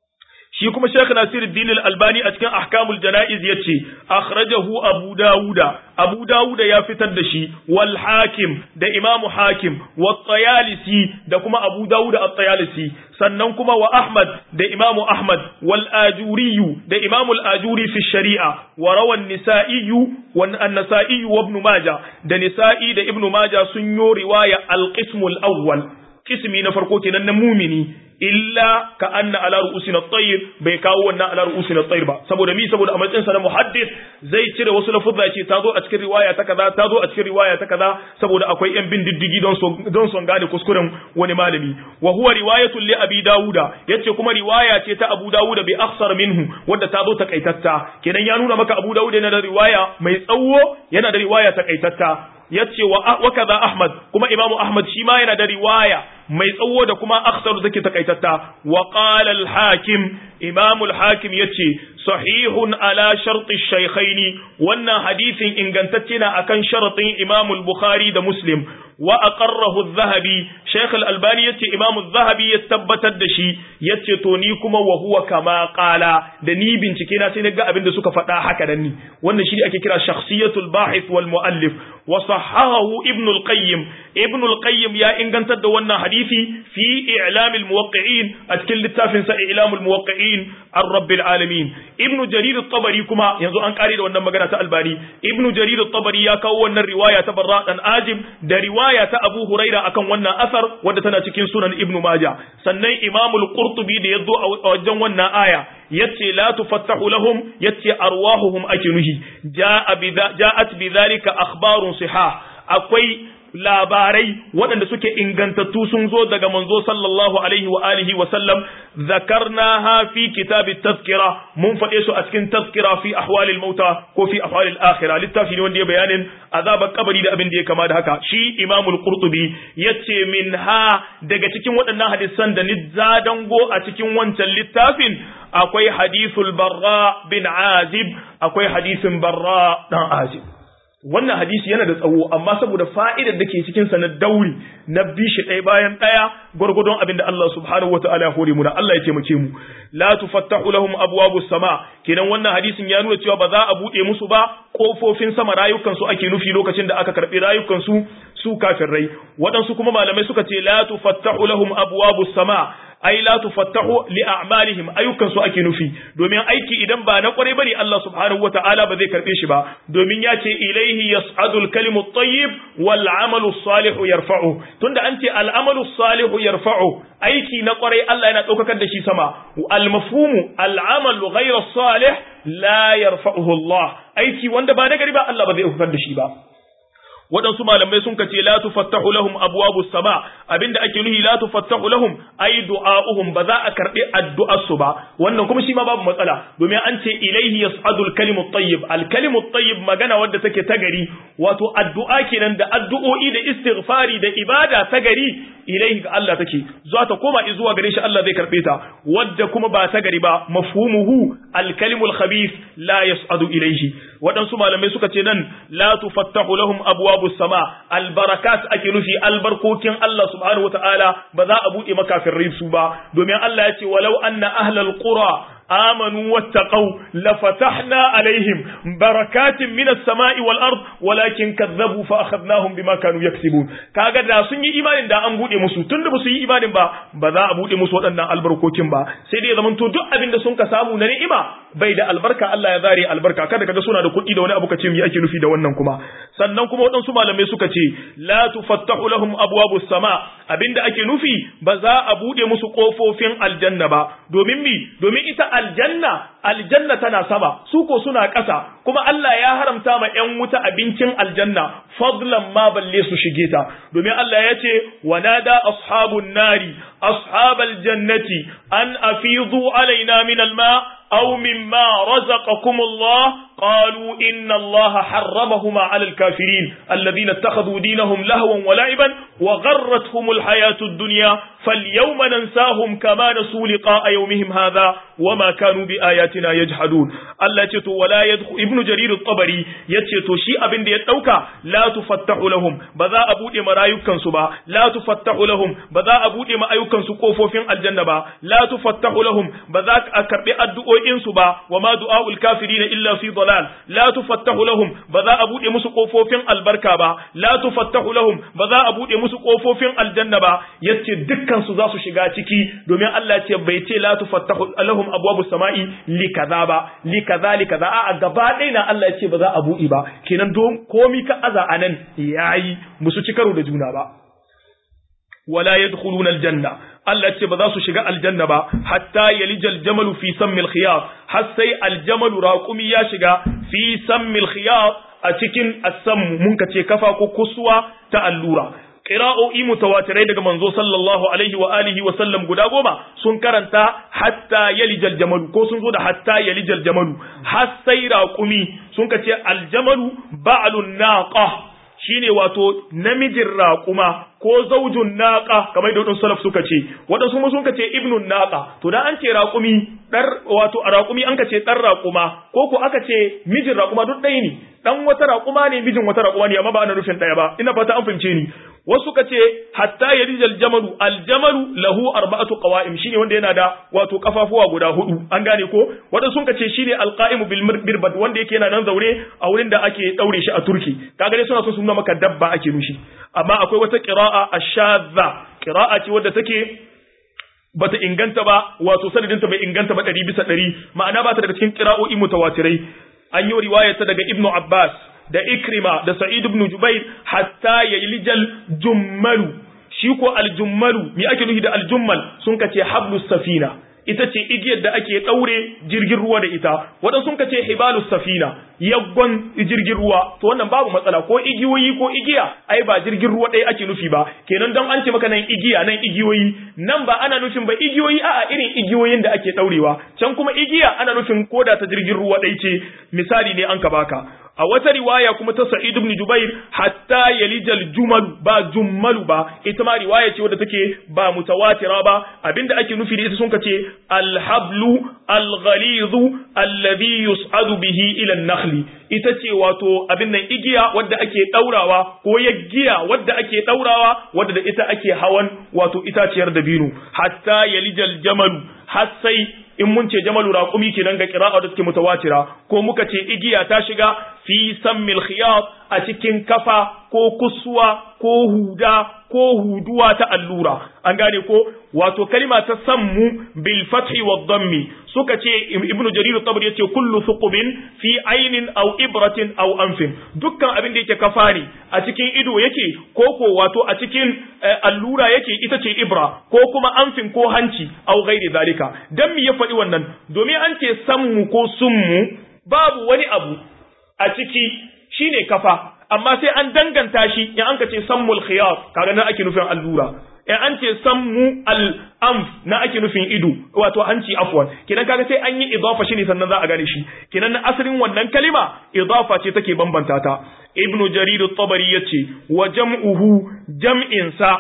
shi kuma Sheikh Nasiruddin Al-Albani a cikin Ahkamul Janaiz yace akhrajahu Abu Dawuda Abu Dawuda ya fitar da shi wal Hakim da Imam Hakim wa Tayalisi da kuma Abu Dawuda At-Tayalisi sannan kuma wa Ahmad da Imam Ahmad wal Ajuri da Imam Al-Ajuri fi Shari'a wa rawa an-Nisa'i wa an-Nasa'i wa Ibn Majah da Nisa'i da Ibn Majah sun yo riwaya al-qism al-awwal kismi na farko kenan na mumini illa ka anna ala ru'usin at-tayr bai kawo wannan ala ru'usin at-tayr ba saboda mi saboda a matsayin sa na muhaddis zai cire wasu lafuzza ce ta zo a cikin riwaya ta kaza ta zo a cikin riwaya ta kaza saboda akwai yan bin diddigi don son don son gane kuskuren wani malami wa huwa riwayatul li abi dauda yace kuma riwaya ce ta abu dauda bi akhsar minhu wanda ta zo takaitatta kenan ya nuna maka abu dauda yana da riwaya mai tsawo yana da riwaya takaitatta yace wa kaza Ahmad kuma Imam Ahmad shi ma yana da riwaya mai tsawo da kuma akhsar take takaitatta wa qala al-Hakim Imam al-Hakim yace sahihun ala shart ash-shaykhaini wannan hadisin ingantacce na akan sharatin Imam al-Bukhari da Muslim wa aqarrahu adh-Dhahabi Sheikh al-Albani yace Imam adh-Dhahabi ya tabbatar da shi yace to ni kuma wa huwa kama qala da ni bincike na sai naga abin da suka faɗa haka dan ni wannan shi ake kira shakhsiyatul bahith wal muallif wa sahahahu Ibn al-Qayyim Ibn al-Qayyim ya ingantar da wannan hadisi fi i'lam al-muwaqqi'in atkin littafin sa i'lam al-muwaqqi'in ar-rabb al-alamin Ibn Jarir at-Tabari kuma yanzu an kare da wannan magana ta Albani Ibn Jarir at-Tabari ya kawo wannan riwaya ta Barra dan Azib da riwaya ta Abu Huraira akan wannan asar wanda tana cikin sunan Ibn Majah sannan Imam al-Qurtubi da yazo a wajen wannan aya yace la tufattahu lahum yace arwahuhum akinuhi jaa bi ja'at bi dhalika akhbarun sihah akwai labarai waɗanda suke ingantattu sun zo daga manzo sallallahu alaihi wa alihi wa sallam zakarnaha fi kitab at-tazkira mun faɗe su a cikin tazkira fi ahwal al-mauta ko fi ahwal al-akhirah littafi ne wanda ya bayanin azabar kabari da abin da ya kama da haka shi Imam al-Qurtubi yace minha daga cikin waɗannan hadisan da nizzadango a cikin wancan littafin akwai hadithul Barra bin Azib akwai hadisin Barra dan Azib wannan hadisi yana da tsawo amma saboda fa'idar da ke cikin sa na dauri na bishi ɗaya bayan ɗaya gwargwadon abin da Allah subhanahu wataala ya hore mu da Allah ya taimake mu la tufattahu lahum abwabus sama kenan wannan hadisin ya nuna cewa ba za a bude musu ba kofofin sama rayukan su ake nufi lokacin da aka karbi rayukan su su kafirai waɗansu kuma malamai suka ce la tufattahu lahum abwabus sama ai la tufattahu li a'malihim ayyukan su ake nufi domin aiki idan ba na kware bane Allah subhanahu wataala ba zai karbe shi ba domin ya ce ilaihi yas'adul kalimu at-tayyib wal 'amalu as-salihu yarfa'u tunda an ce al-'amalu as-salihu yarfa'u aiki na kware Allah yana daukakar da shi sama al-mafhumu al-'amalu ghayra as-salih la yarfa'uhu Allah aiki wanda ba nagari ba Allah ba zai daukakar da shi ba waɗansu malamai sun kace la tufattahu lahum abwabus sama abinda ake nuhi la tufattahu lahum ay du'a'uhum ba za a karbi addu'ar su ba wannan kuma shi ma babu matsala domin an ce ilaihi yas'adu al-kalimu at-tayyib al-kalimu at-tayyib magana wadda take ta gari wato addu'a kenan da addu'o'i da istighfari da ibada ta gari ilaihi ga Allah take za ta koma zuwa gare shi Allah zai karbe ta wadda kuma ba ta gari ba mafhumuhu al-kalimu al-khabith la yas'adu ilaihi waɗansu malamai suka ce nan la tufattahu lahum abwabus sama albarakat ake nufi albarkokin Allah subhanahu wataala ba za a buɗe makafirai su ba domin Allah ya ce walau anna ahlal qura amanu wattaqau lafatahna alaihim barakatin minas sama'i wal ard walakin kadzabu fa akhadnahum bima kanu yaksibun kaga da sun yi imanin da an bude musu tunda ba su yi imanin ba ba za a bude musu waɗannan albarkokin ba sai dai zaman to duk abin da sun ka samu na ni'ima bai da albarka Allah ya zare albarka kada kaga suna da kuɗi da wani abu kace me ake nufi da wannan kuma sannan kuma waɗansu malamai suka ce la tufattahu lahum abwabus sama abinda ake nufi ba za a bude musu kofofin aljanna ba domin mi domin ita aljanna aljanna tana sama su ko suna ƙasa kuma Allah ya haramta ma ƴan wuta abincin aljanna fadlan ma balle su shige ta domin Allah ya ce wanada ashabun nari ashabal jannati an afidu alaina min alma aw mimma razaqakum Allah qalu inna Allah harramahuma ala alkafirin alladhina ittakhadhu dinahum lahwan wa la'iban wa gharratuhum alhayatu ad-dunya falyawma nansahum kama nasu liqa'a yawmihim hadha wama kanu bi ayatina yajhadun Allah ce to wala yadkhul ibnu jarir at-tabari yace to shi abin da ya dauka la tufattahu lahum ba za a bude marayukan su ba la tufattahu lahum ba za a bude ma ayyukan su kofofin aljanna ba la tufattahu lahum ba za a karbi addu'o'in su ba wama du'aul kafirin illa fi dalal la tufattahu lahum ba za a bude musu kofofin albarka ba la tufattahu lahum ba za a bude musu kofofin aljanna ba yace dukkan su za su shiga ciki domin Allah ce bai ce la tufattahu lahum abwabus sama'i li kaza ba li kaza li kaza a gaba ɗaya na Allah ya ce ba za a buɗe ba kenan don komi ka aza anan yayi musu ci karo da juna ba wala yadkhuluna aljanna Allah ce ba za su shiga aljanna ba hatta yalijal jamalu fi sammil khiyat har sai aljamalu raqumi ya shiga fi sammil khiyat a cikin asam mun ka ce kafa ko kusuwa ta allura qira'o'i mutawatirai daga manzo sallallahu alaihi wa alihi wa sallam guda goma sun karanta hatta yalijal jamalu ko sun zo da hatta yalijal jamalu har sai raqumi sun ka ce aljamalu ba'lun naqa shine wato namijin raquma ko zaujun naqa kamar da wadansu salaf suka ce wadansu kuma sun ce ibnun naqa to dan an ce raqumi dar wato a raqumi an ka ce dar raquma ko ko aka ce mijin raquma duk ɗaya ne dan wata raquma ne mijin wata raquma ne amma ba ana nufin ɗaya ba ina fata an fahimce ni wasu ka ce hatta yarijal jamalu aljamalu lahu arba'atu qawa'im shine wanda yana da wato kafafuwa guda hudu an gane ko wadansu sun ka ce shine alqa'imu bil mirbad wanda yake yana nan zaure a wurin da ake daure shi a turki kaga dai suna so su nuna maka dabba ake nushi amma akwai wata qira'a ash-shadha qira'a ce wadda take bata inganta ba wato sanadinta bai inganta ba ɗari bisa ɗari ma'ana ba ta daga cikin qira'o'i mutawatirai an yi riwayarta daga ibnu abbas da ikrima da sa'id ibn jubair hatta yalijal jummalu shi ko aljummalu me ake nufi da aljummal sun kace hablus safina ita ce igiyar da ake daure jirgin ruwa da ita wadan sun kace hibalus safina yaggon jirgin ruwa to wannan babu matsala ko igiyoyi ko igiya ai ba jirgin ruwa ɗaya ake nufi ba kenan dan an ce maka nan igiya nan igiyoyi nan ba ana nufin ba igiyoyi a'a irin igiyoyin da ake daurewa can kuma igiya ana nufin koda ta jirgin ruwa ɗaya ce misali ne an ka baka a wata riwaya kuma ta Sa'id ibn Jubair hatta yalijal jumal ba jummalu ba ita ma riwaya ce wadda take ba mutawatira ba abinda ake nufi da ita sun kace alhablu alghaliz alladhi yus'adu bihi ila an-nakhli ita ce wato abin nan igiya wadda ake daurawa ko yaggiya wadda ake daurawa wadda da ita ake hawan wato itaciyar dabino hatta yalijal jamalu har sai in mun ce jamalu raqumi kenan ga qira'a da take mutawatira ko muka ce igiya ta shiga fi sammil khiyat a cikin kafa ko kusuwa ko huda ko huduwa ta allura an gane ko wato kalima ta sammu bil fathi wad dammi suka ce ibnu jarir at-tabari yace kullu thuqbin fi aynin aw ibratin aw anfin dukkan abin da yake kafa ne a cikin ido yake ko ko wato a cikin allura yake ita ce ibra ko kuma anfin ko hanci aw ghairi zalika dan me ya faɗi wannan domin an ce sammu ko summu babu wani abu a ciki shine kafa amma sai an danganta shi in an ka ce sammul khiyat kaga nan ake nufin allura in an ce sammu al-anf na ake nufin ido wato hanci afwan kidan kaga sai an yi idafa shi ne sannan za a gane shi kidan na asalin wannan kalima idafa ce take bambanta ta ibnu jarir at-tabari yace wa jam'uhu jam'in sa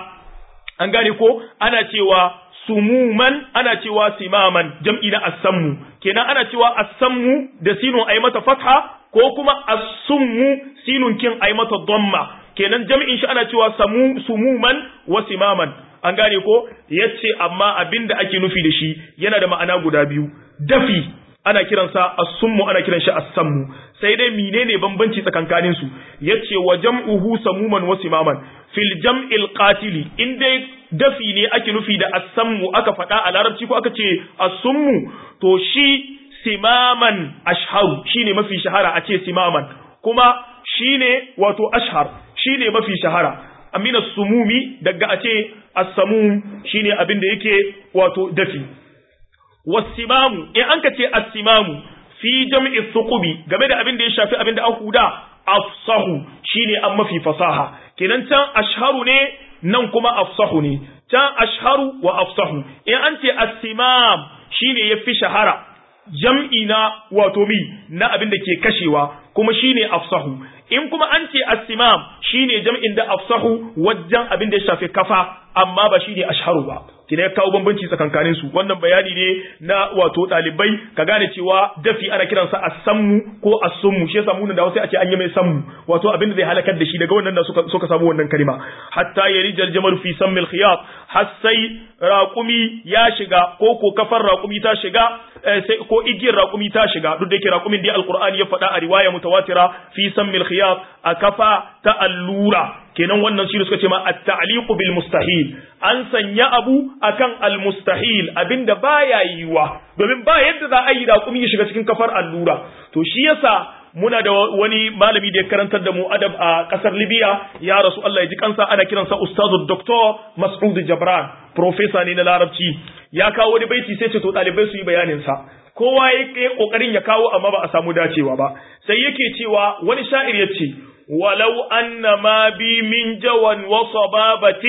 an gane ko ana cewa sumuman ana cewa simaman jam'i na as-sammu kenan ana cewa as-sammu da sinun ay mata fatha ko kuma as-summu sinun kin ay mata dhamma kenan jam'in shi ana cewa samu sumuman wa simaman an gane ko yace amma abinda ake nufi da shi yana da ma'ana guda biyu dafi ana kiransa as-summu ana kiran shi as-sammu sai dai menene bambanci tsakankanin su yace wa jam'uhu samuman wa simaman fil jam'il qatili in dai dafi ne ake nufi da as-sammu aka faɗa a larabci ko aka ce as-summu to shi simaman ashharu shine mafi shahara a ce simaman kuma shine wato ashhar shine mafi shahara amina sumumi daga a ce as-samum shine abin da yake wato dafi wasimamu in an ka ce as-simamu fi jam'i thuqubi game da abin da ya shafi abin da aka huda afsahu shine an mafi fasaha kenan can ashharu ne nan kuma afsahu ne can ashharu wa afsahu in an ce as-simam shine yafi shahara jam'i na wato mi na abin da ke kashewa kuma shine afsahu in kuma an ce as-simam shine jam'in da afsahu wajen abin da ya shafi kafa amma ba shine ashharu ba kina ya kawo bambanci tsakankanin su wannan bayani ne na wato dalibai ka gane cewa dafi ana kiransa as-sammu ko as-summu shi yasa mun da wasu ake an yi mai sammu wato abin da zai halakar da shi daga wannan da suka suka samu wannan kalima hatta yarijal jamal fi sammil khiyat har sai raqumi ya shiga ko ko kafar raqumi ta shiga sai ko igiyar raqumi ta shiga duk da yake raqumin da alqur'ani ya faɗa a riwaya mutawatira fi sammil khiyat a kafa ta allura kenan wannan shi suka ce ma at-ta'liqu bil mustahil an sanya abu akan al-mustahil abinda baya yiwa domin ba yadda za a yi da kuma ya shiga cikin kafar allura to shi yasa muna da wani malami da ya karantar da mu adab a kasar Libya ya rasu Allah ya ji kansa ana kiransa ustazu Doctor Mas'ud Jabran professor ne na larabci ya kawo wani baiti sai ce to dalibai su yi bayanin sa kowa yake kokarin ya kawo amma ba a samu dacewa ba sai yake cewa wani sha'ir yace ولو أن ما بي من جوى وصبابة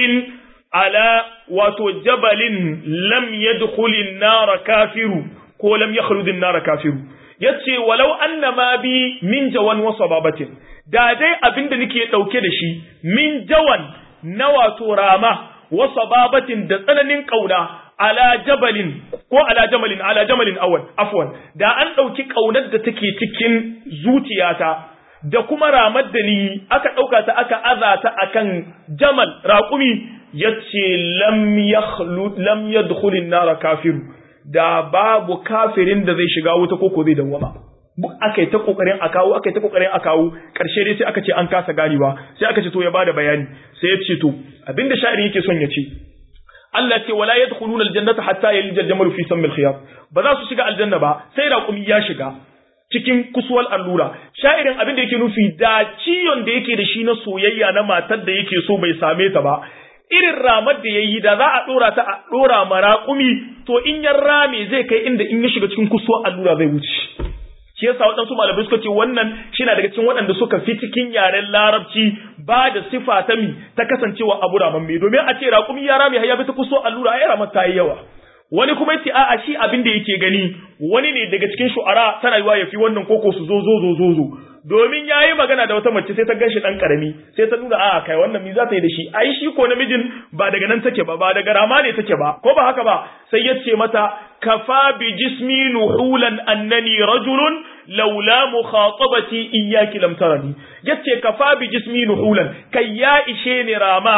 على وتجبل لم يدخل النار كافر كو لم يخلد النار كافر yace walau anna ma bi min jawan wa sababatin da dai abinda nake dauke da shi min jawan na wato rama wa sababatin da tsananin kauna ala jabalin ko ala jamalin ala jamalin awal afwan da an dauki kaunar da take cikin zuciyata da kuma ramar da ni aka ɗauka ta aka azata akan jamal raƙumi yace lam yakhlu lam yadkhulin nar kafir da babu kafirin da zai shiga wuta koko zai dawama akai ta kokarin akawo akai ta kokarin akawo karshe dai sai aka ce an kasa ganewa sai aka ce to ya bada bayani sai ya ce to abinda sha'iri yake son ya ce Allah ce wala yadkhuluna aljannata hatta yalijal jamal fi sammil khiyat ba za su shiga aljanna ba sai raƙumi ya shiga cikin kusuwal allura sha'irin abin da yake nufi da ciyon da yake da shi na soyayya na matar da yake so bai same ta ba irin ramar da yayi da za a dora ta a dora maraƙumi to in ya rame zai kai inda in ya shiga cikin kusuwal allura zai wuce shi yasa waɗansu malamai suka ce wannan shi na daga cikin waɗanda suka fi cikin yaren larabci ba da sifa ta mi ta kasancewa abu ramamme domin a ce raƙumi ya rame har ya bi ta kusuwal allura ai ramar ta yi yawa wani kuma yace a'a shi abin da yake gani wani ne daga cikin shu'ara tana yiwa yafi wannan koko su zo zo zo zo zo domin yayi magana da wata mace sai ta ganshi dan karami sai ta nuna a'a kai wannan mi za ta yi da shi ai shi ko namijin ba daga nan take ba ba daga rama ne take ba ko ba haka ba sai yace mata kafa bi jismi nuhulan annani rajulun laula mukhatabati iyyaki lam tarani yace kafa bi jismi nuhulan kai ya ishe ni rama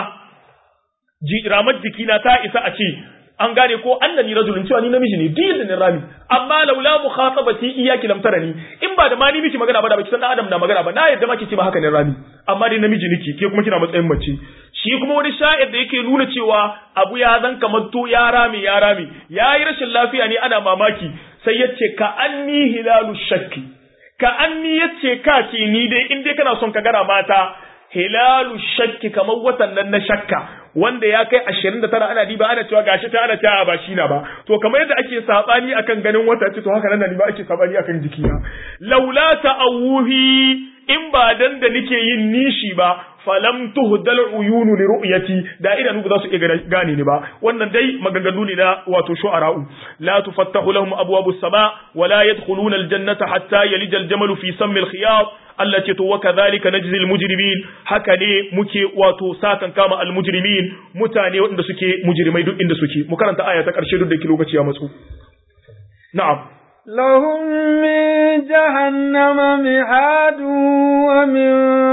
ji ramar jikina ta isa a ce an gane ko annani rajulun cewa ni namiji ne duk yadda ni rami amma laula mukhatabati iyyaki lam tarani in ba da ma ni miki magana ba da baki san adam na magana ba na yadda ma kici ba haka ne rami amma dai namiji niki ke kuma kina matsayin mace shi kuma wani sha'ir da yake nuna cewa abu ya zan kamar to ya rami ya rami yayi rashin lafiya ne ana mamaki sai yace ka anni hilalu shakki ka anni yace ka ce ni dai in dai kana son ka gara mata hilalu shakki kamar watan nan na shakka wanda ya kai ashirin da tara ana diba ana cewa gashi ta ana cewa ba shi na ba to kamar yadda ake sabani akan ganin wata ce to haka nan ne ba ake sabani akan jikina laula ta'awuhi in ba dan da nake yin nishi ba falam tuhdal uyunu li ru'yati da idanu ba za su iya gane ni ba wannan dai maganganu ne na wato shu'ara'u la tufattahu lahum abwabus sama wa la yadkhuluna aljannata hatta yalija aljamal fi sammi alkhiyat Allah ce to wa kadhalika najzi almujrimin haka ne muke wato sakan kama almujrimin mutane wanda suke mujrimai duk inda suke mu karanta aya ta karshe duk da ki lokaci ya matsu na'am لهم من جهنم مهاد ومن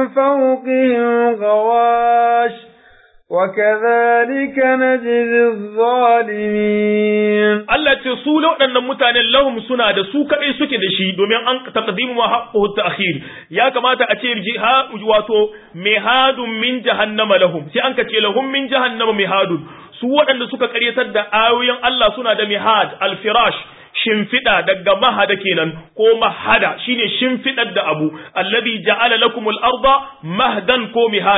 فوقهم غواش وكذلك نجزي الظالمين Allah ce su waɗannan mutanen lahum suna da su kadai suke da shi domin an taqdimu ma haqqu ta'khir ya kamata a ce jiha wato mihadun min jahannama lahum sai an kace lahum min jahannama mihadun su waɗanda suka ƙaryatar da ayoyin Allah suna da mihad al-firash shimfiɗa daga mahada kenan ko mahada shine shimfiɗar da abu alladhi ja'ala lakumul arda mahdan ko mihadan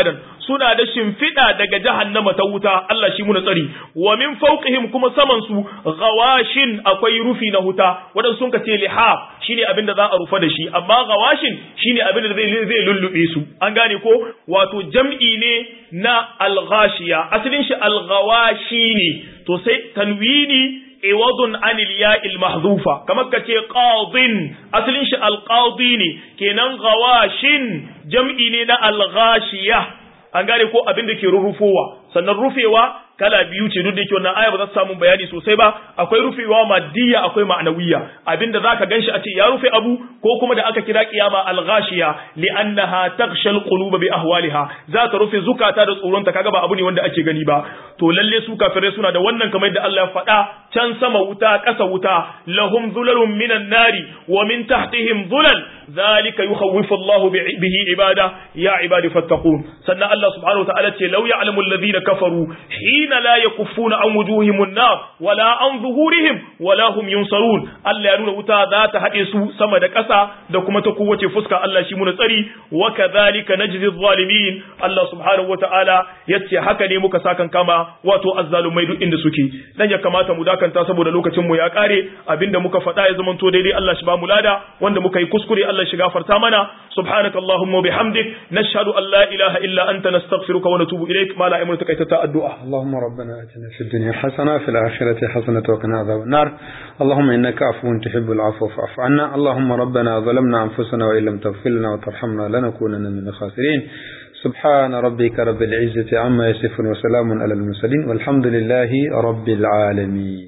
suna da shimfiɗa daga jahannama ta wuta Allah shi muna tsari wa min fawqihim kuma saman su ghawashin akwai rufi na wuta wadan sun kace lihab shine abin da za a rufa da shi amma ghawashin shine abin da zai zai lullube su an gane ko wato jam'i ne na al-ghashiya asalin shi al-ghawashi ne to sai tanwini iwadun anil ya'il mahdhufa kamar kace qadin asalin shi al-qadi ne kenan ghawashin jam'i ne na al-ghashiya an gane ko abin da ke rurrufowa sannan rufewa kala biyu ce duk da yake wannan aya ba za ta samu bayani sosai ba akwai rufewa maddiya akwai ma'anawiya abinda zaka ganshi a ce ya rufe abu ko kuma da aka kira kiyama al-ghashiya li'annaha taghshal quluba bi ahwaliha za ta rufe zukata da tsoronta kaga ba abu ne wanda ake gani ba to lalle su kafirai suna da wannan kamar yadda Allah ya faɗa can sama wuta ƙasa wuta lahum dhulalun minan nari wa min tahtihim dhulal zalika yukhawwifu Allahu bihi ibada ya ibadi fattaqun sannan Allah subhanahu wa ta'ala ce law ya'lamu alladhina kafaru hina la yakuffuna an wujuhihim an-nar wala an zuhurihim wala hum yunsarun Allah ya nuna wuta za ta hade su sama da ƙasa da kuma ta kowace fuska Allah shi muna tsari wa kadhalika najzi adh-dhalimin Allah subhanahu wa ta'ala yace haka ne muka sakan kama wato azzalumai duk inda suke dan ya kamata mu dakanta saboda lokacin mu ya kare abinda muka faɗa ya zamanto daidai Allah shi ba mu lada wanda muka yi kuskure Allah shi gafarta mana subhanakallahumma wa bihamdik nashhadu an la ilaha illa anta nastaghfiruka wa natubu ilaik ma la yamunu takaitata addu'a اللهم ربنا آتنا في الدنيا حسنة في الآخرة حسنة وقنا عذاب النار اللهم إنك عفو تحب العفو فاعف عنا اللهم ربنا ظلمنا أنفسنا وإن لم تغفر لنا وترحمنا لنكونن من الخاسرين سبحان ربك رب العزة عما يصفون وسلام على المرسلين والحمد لله رب العالمين.